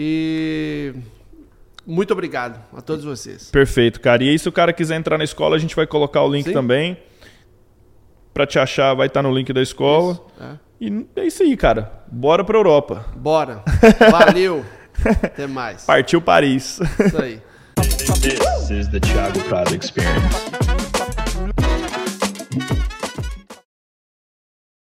e muito obrigado a todos vocês. Perfeito, cara. E aí, se o cara quiser entrar na escola, a gente vai colocar o link Sim. também. Pra te achar, vai estar no link da escola. Isso, é. E é isso aí, cara. Bora pra Europa. Bora. Valeu. Até mais. Partiu Paris. Isso aí. This is the Thiago Prado Experience.